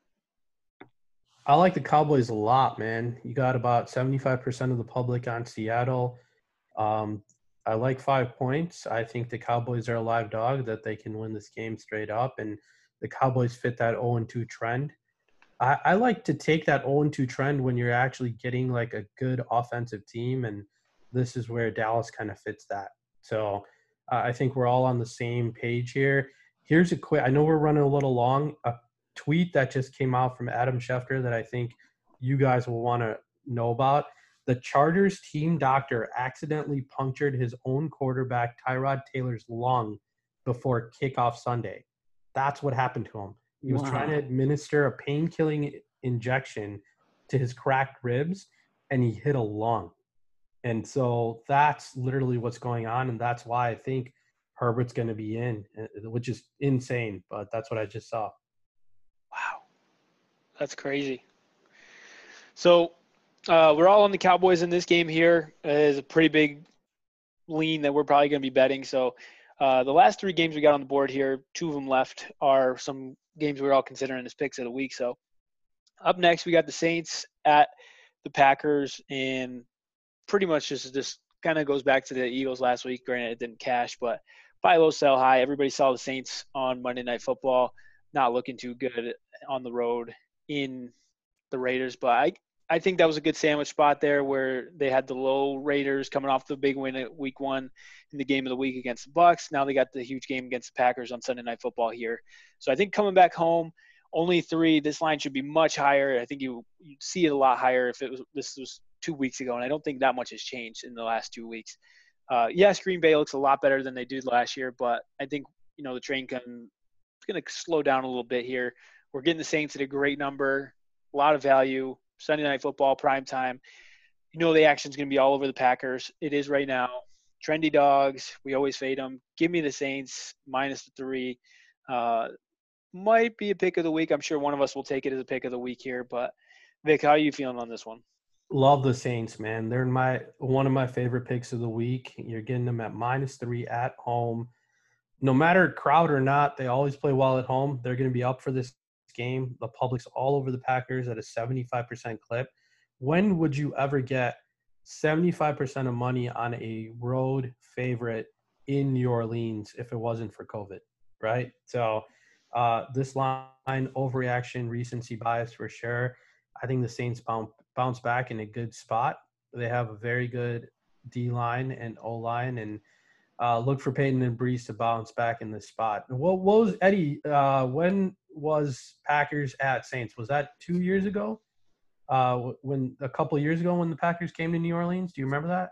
I like the Cowboys a lot, man. You got about seventy-five percent of the public on Seattle. Um, I like five points. I think the Cowboys are a live dog, that they can win this game straight up, and the Cowboys fit that oh and two trend. I, I like to take that oh and two trend when you're actually getting like a good offensive team, and this is where Dallas kind of fits that. So uh, I think we're all on the same page here. Here's a quick – I know we're running a little long. A tweet that just came out from Adam Schefter that I think you guys will want to know about. The Chargers team doctor accidentally punctured his own quarterback, Tyrod Taylor's lung before kickoff Sunday. That's what happened to him. He was Wow. trying to administer a pain-killing injection to his cracked ribs, and he hit a lung. And so that's literally what's going on, and that's why I think Herbert's going to be in, which is insane, but that's what I just saw. Wow. That's crazy. So uh, we're all on the Cowboys in this game here. It is a pretty big lean that we're probably going to be betting. So uh, the last three games we got on the board here, two of them left are some games we're all considering as picks of the week. So up next, we got the Saints at the Packers, and pretty much just this kind of goes back to the Eagles last week. Granted, it didn't cash, but buy low, sell high. Everybody saw the Saints on Monday Night Football, not looking too good on the road in the Raiders. But I, I think that was a good sandwich spot there where they had the low Raiders coming off the big win at week one in the game of the week against the Bucs. Now they got the huge game against the Packers on Sunday Night Football here. So I think coming back home, only three, this line should be much higher. I think you, you'd see it a lot higher if it was this was two weeks ago, and I don't think that much has changed in the last two weeks. Uh, yes, Green Bay looks a lot better than they did last year, but I think, you know, the train can it's going to slow down a little bit here. We're getting the Saints at a great number, a lot of value. Sunday Night Football, prime time. You know the action's going to be all over the Packers. It is right now. Trendy dogs. We always fade them. Give me the Saints minus the three. Uh, might be a pick of the week. I'm sure one of us will take it as a pick of the week here. But, Vic, how are you feeling on this one? Love the Saints, man. They're my one of my favorite picks of the week. You're getting them at minus three at home. No matter crowd or not, they always play well at home. They're going to be up for this game. The public's all over the Packers at a seventy-five percent clip. When would you ever get seventy-five percent of money on a road favorite in New Orleans if it wasn't for COVID, right? So Uh, this line, overreaction, recency bias for sure. I think the Saints bounce, bounce back in a good spot. They have a very good D line and O line, and uh, look for Peyton and Brees to bounce back in this spot. What, what was Eddie? Uh, when was Packers at Saints? Was that two years ago? Uh, when a couple of years ago when the Packers came to New Orleans? Do you remember that?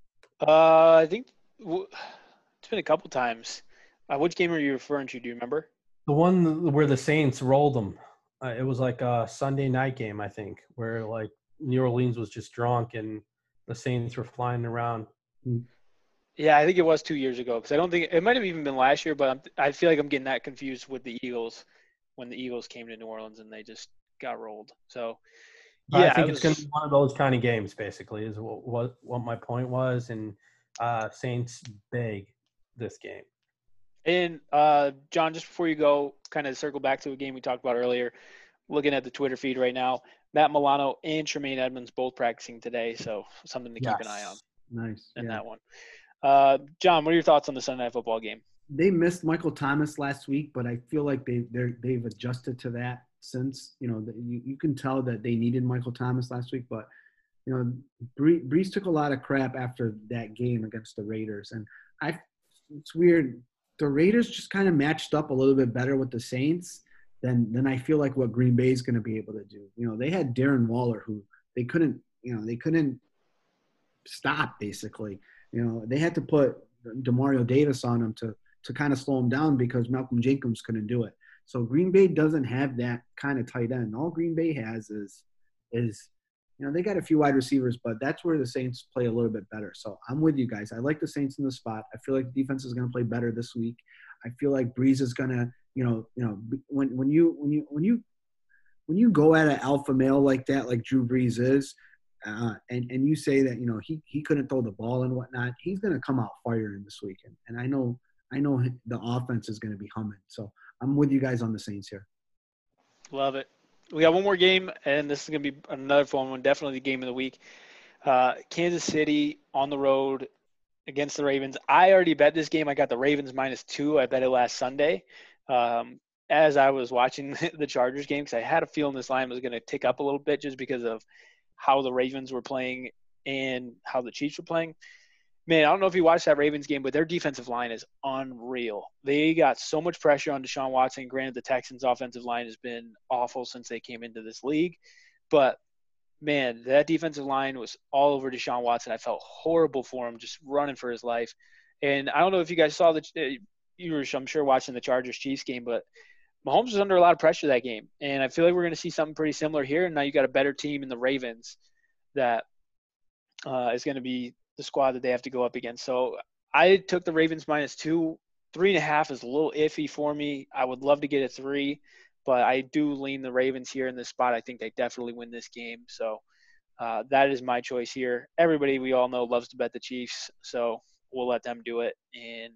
Uh, I think w- it's been a couple times. Uh, which game are you referring to? Do you remember? The one where the Saints rolled them. Uh, it was like a Sunday night game, I think, where like New Orleans was just drunk and the Saints were flying around. Yeah, I think it was two years ago because I don't think it might have even been last year, but I'm, I feel like I'm getting that confused with the Eagles when the Eagles came to New Orleans and they just got rolled. So, But yeah, I think it it's was, going to be one of those kind of games, basically, is what what, what my point was. And uh, Saints big this game. and uh, John, just before you go, kind of circle back to a game we talked about earlier. Looking at the Twitter feed right now, Matt Milano and Tremaine Edmonds both practicing today, so something to keep Yes. an eye on Nice. in Yeah. that one. Uh, John, what are your thoughts on the Sunday Night Football game? They missed Michael Thomas last week, but I feel like they they're, they've adjusted to that since. You know, the, you, you can tell that they needed Michael Thomas last week, but you know, Bree, Brees took a lot of crap after that game against the Raiders, and I. It's weird. The Raiders just kind of matched up a little bit better with the Saints than than I feel like what Green Bay is going to be able to do. You know, they had Darren Waller, who they couldn't. You know, they couldn't stop basically. You know, they had to put Demario Davis on him to to kind of slow him down because Malcolm Jenkins couldn't do it. So Green Bay doesn't have that kind of tight end. All Green Bay has is is you know, they got a few wide receivers, but that's where the Saints play a little bit better. So I'm with you guys. I like the Saints in the spot. I feel like the defense is going to play better this week. I feel like Brees is going to, you know, you know, when when you when you when you when you go at an alpha male like that, like Drew Brees is, uh, and and you say that, you know, he he couldn't throw the ball and whatnot, he's going to come out firing this weekend. And I know I know the offense is going to be humming. So I'm with you guys on the Saints here. Love it. We got one more game, and this is going to be another fun one, definitely the game of the week. Uh, Kansas City on the road against the Ravens. I already bet this game. I got the Ravens minus two. I bet it last Sunday um, as I was watching the Chargers game because I had a feeling this line was going to tick up a little bit just because of how the Ravens were playing and how the Chiefs were playing. Man, I don't know if you watched that Ravens game, but their defensive line is unreal. They got so much pressure on Deshaun Watson. Granted, the Texans' offensive line has been awful since they came into this league. But, man, that defensive line was all over Deshaun Watson. I felt horrible for him, just running for his life. And I don't know if you guys saw the – you were, I'm sure, watching the Chargers-Chiefs game, but Mahomes was under a lot of pressure that game. And I feel like we're going to see something pretty similar here. And now you got a better team in the Ravens that uh, is going to be – the squad that they have to go up against. So I took the Ravens minus two. Three and a half is a little iffy for me. I would love to get a three, but I do lean the Ravens here in this spot. I think they definitely win this game. So uh, that is my choice here. Everybody we all know loves to bet the Chiefs, so we'll let them do it. And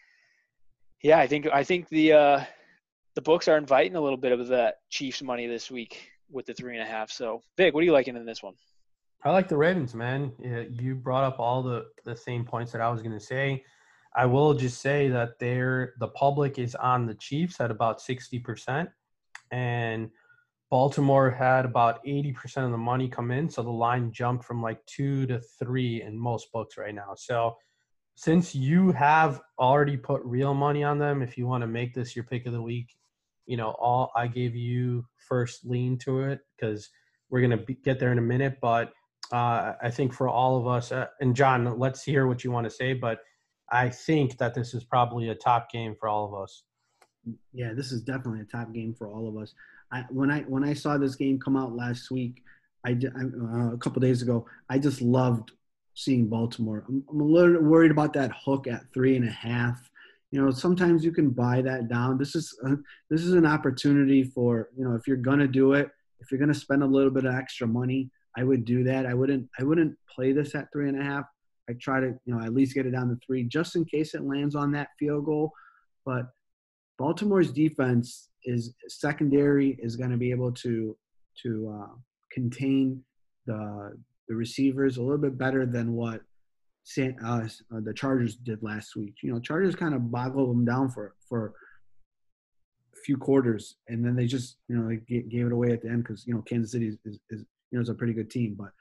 yeah, I think I think the uh, the books are inviting a little bit of that Chiefs money this week with the three and a half. So Vic, what are you liking in this one? I like the Ravens, man. You brought up all the, the same points that I was going to say. I will just say that they're, the public is on the Chiefs at about sixty percent, and Baltimore had about eighty percent of the money come in, so the line jumped from like two to three in most books right now. So since you have already put real money on them, if you want to make this your pick of the week, you know, all I gave you first lean to it because we're going to get there in a minute, but Uh, I think for all of us, uh, and John, let's hear what you want to say, but I think that this is probably a top game for all of us. Yeah, this is definitely a top game for all of us. I, when I when I saw this game come out last week, I, I uh, a couple days ago, I just loved seeing Baltimore. I'm, I'm a little worried about that hook at three and a half. You know, sometimes you can buy that down. This is uh, this is an opportunity for, you know, if you're gonna do it, if you're gonna spend a little bit of extra money, I would do that. I wouldn't I wouldn't play this at three and a half. I try to, you know, at least get it down to three just in case it lands on that field goal. But Baltimore's defense is secondary is going to be able to to uh, contain the the receivers a little bit better than what San, uh, the Chargers did last week. You know, Chargers kind of boggled them down for for a few quarters, and then they just, you know, they g- gave it away at the end because, you know, Kansas City is, is, is you know, is a pretty good team. But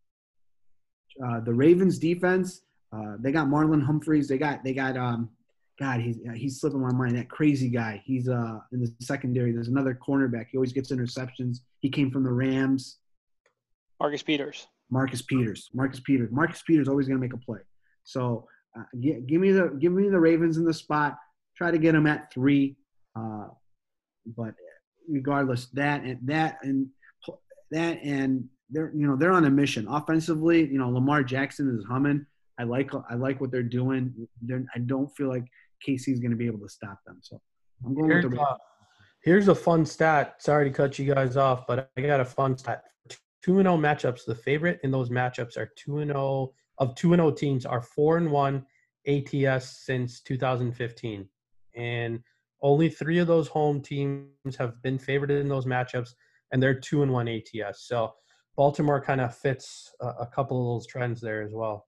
uh, the Ravens defense, uh, they got Marlon Humphreys. They got, they got, um, God, he's he's slipping my mind. That crazy guy. He's uh in the secondary. There's another cornerback. He always gets interceptions. He came from the Rams. Marcus Peters. Marcus Peters. Marcus Peters. Marcus Peters always going to make a play. So uh, g- give me the give me the Ravens in the spot. Try to get them at three. Uh, but regardless, that and that and that and they're you know they're on a mission offensively. You know, Lamar Jackson is humming. I like I like what they're doing. They're, I don't feel like K C is going to be able to stop them. So I'm going Here's, with the uh, here's a fun stat. Sorry to cut you guys off, but I got a fun stat. two and oh matchups, the favorite in those matchups are two and oh of two and oh teams are four and one A T S since two thousand fifteen. And only three of those home teams have been favored in those matchups, and they're two and one A T S. So Baltimore kind of fits a, a couple of those trends there as well.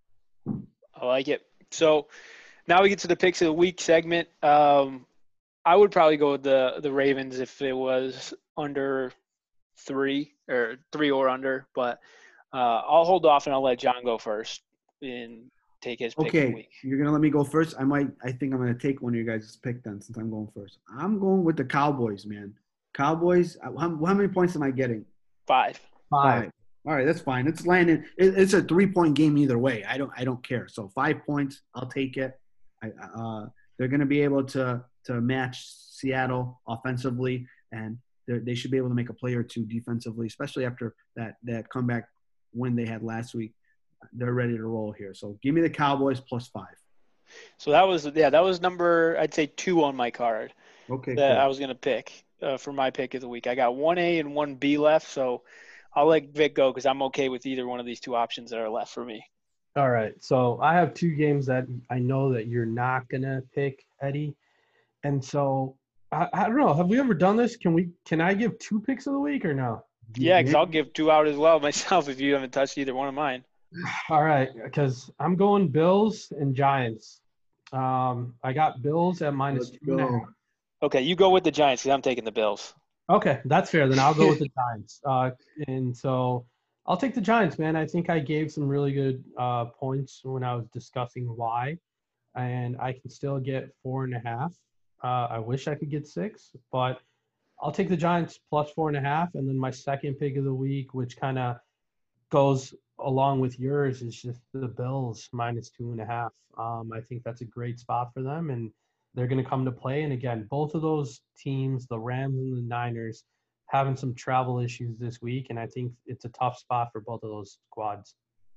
I like it. So now we get to the picks of the week segment. Um, I would probably go with the the Ravens if it was under three or three or under, but uh, I'll hold off and I'll let John go first and take his pick of the Okay, week. you're gonna let me go first. I might. I think I'm gonna take one of you guys' pick then, since I'm going first. I'm going with the Cowboys, man. Cowboys. How, how many points am I getting? Five. Five. All right, that's fine. It's landing. It, it's a three-point game either way. I don't. I don't care. So five points, I'll take it. I, uh, they're going to be able to to match Seattle offensively, and they should be able to make a play or two defensively, especially after that that comeback win they had last week. They're ready to roll here. So give me the Cowboys plus five. So that was yeah, that was number I'd say two on my card Okay, that cool. I was going to pick uh, for my pick of the week. I got one A and one B left, so I'll let Vic go because I'm okay with either one of these two options that are left for me. All right. So I have two games that I know that you're not going to pick, Eddie. And so I, I don't know. Have we ever done this? Can we? Can I give two picks of the week or no? Yeah, because I'll give two out as well myself if you haven't touched either one of mine. All right, because I'm going Bills and Giants. Um, I got Bills at minus Let's two and a go. half. Okay, you go with the Giants because I'm taking the Bills. Okay, that's fair. Then I'll go with the Giants. Uh, and so I'll take the Giants, man. I think I gave some really good uh, points when I was discussing why, and I can still get four and a half. Uh, I wish I could get six, but I'll take the Giants plus four and a half. And then my second pick of the week, which kind of goes along with yours, is just the Bills minus two and a half. Um, I think that's a great spot for them, and they're going to come to play. And again, both of those teams, the Rams and the Niners, having some travel issues this week, and I think it's a tough spot for both of those squads.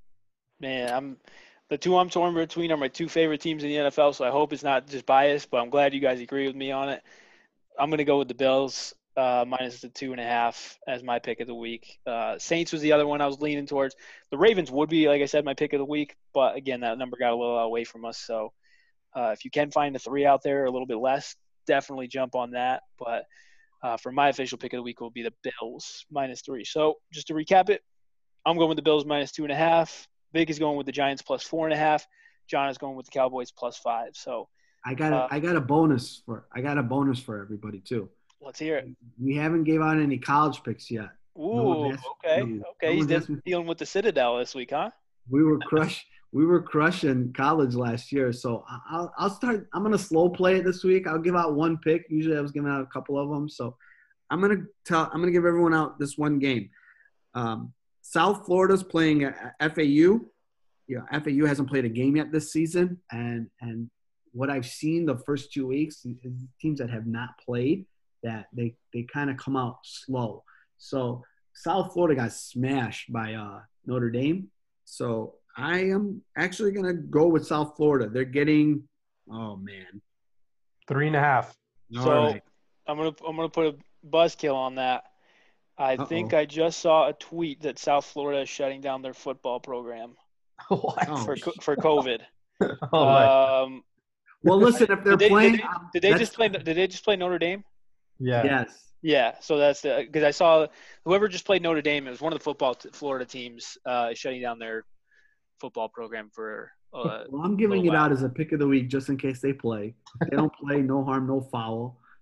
Man, I'm the two I'm torn between are my two favorite teams in the N F L, so I hope it's not just bias, but I'm glad you guys agree with me on it. I'm going to go with the Bills uh, minus the two and a half as my pick of the week. Uh, Saints was the other one I was leaning towards. The Ravens would be, like I said, my pick of the week, but again, that number got a little away from us. So uh, if you can find a three out there, a little bit less, definitely jump on that. But uh, for my official pick of the week will be the Bills minus three. So just to recap it, I'm going with the Bills minus two and a half. Vic is going with the Giants plus four and a half. John is going with the Cowboys plus five. So I got a, uh, I got a bonus for I got a bonus for everybody too. let's hear it. We haven't gave out any college picks yet. Ooh, No one's asked- okay, no- okay. no He's one's de- asked me- dealing with the Citadel this week, huh? We were crush we were crushing college last year, so I'll I'll start. I'm gonna slow play it this week. I'll give out one pick. Usually I was giving out a couple of them, so I'm gonna tell. I'm gonna give everyone out this one game. Um, South Florida's playing F A U. Yeah, F A U hasn't played a game yet this season, and and what I've seen the first two weeks, teams that have not played, that they they kind of come out slow. So South Florida got smashed by uh, Notre Dame. So I am actually gonna go with South Florida. They're getting, oh man, Three and a half. all So right. I'm gonna I'm gonna put a buzzkill on that. I Uh-oh. think I just saw a tweet that South Florida is shutting down their football program What? Oh, for co- for COVID. Oh, my. um, Well, listen, if they're did they, playing, did they, um, did they that's- just play? Did they just play Notre Dame? Yeah. Yes. Yeah, so that's the because I saw whoever just played Notre Dame. It was one of the football t- Florida teams uh, is shutting down their football program for. Uh, Well, I'm giving it little out as a pick of the week just in case they play. If they don't play, no harm, no foul.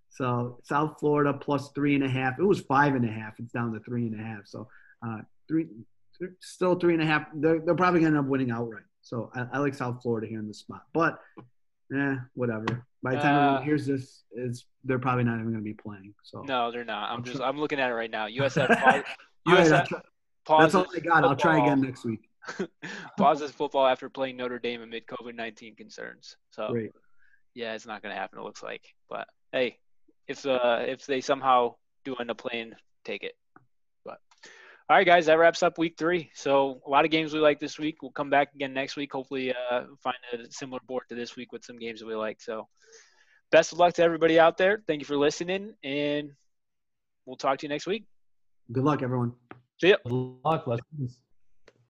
So South Florida plus three and a half. It was five and a half. It's down to three and a half. So uh, three, still three and a half. They're, they're probably going to end up winning outright. So I, I like South Florida here in this spot. But, eh, whatever. By the time Uh, everyone hears this, is they're probably not even going to be playing. So No, they're not. I'm just I'm looking at it right now. U S F All right, U S F I'll try- pauses that's all I got. I'll try football- again next week. pauses football after playing Notre Dame amid COVID nineteen concerns. So Great. yeah, it's not going to happen. It looks like. But hey, if uh if they somehow do end up playing, take it. But all right, guys, that wraps up week three. So a lot of games we like this week. We'll come back again next week. Hopefully, uh, find a similar board to this week with some games that we like. So best of luck to everybody out there. Thank you for listening, and we'll talk to you next week. Good luck, everyone. See ya. Good luck. Let's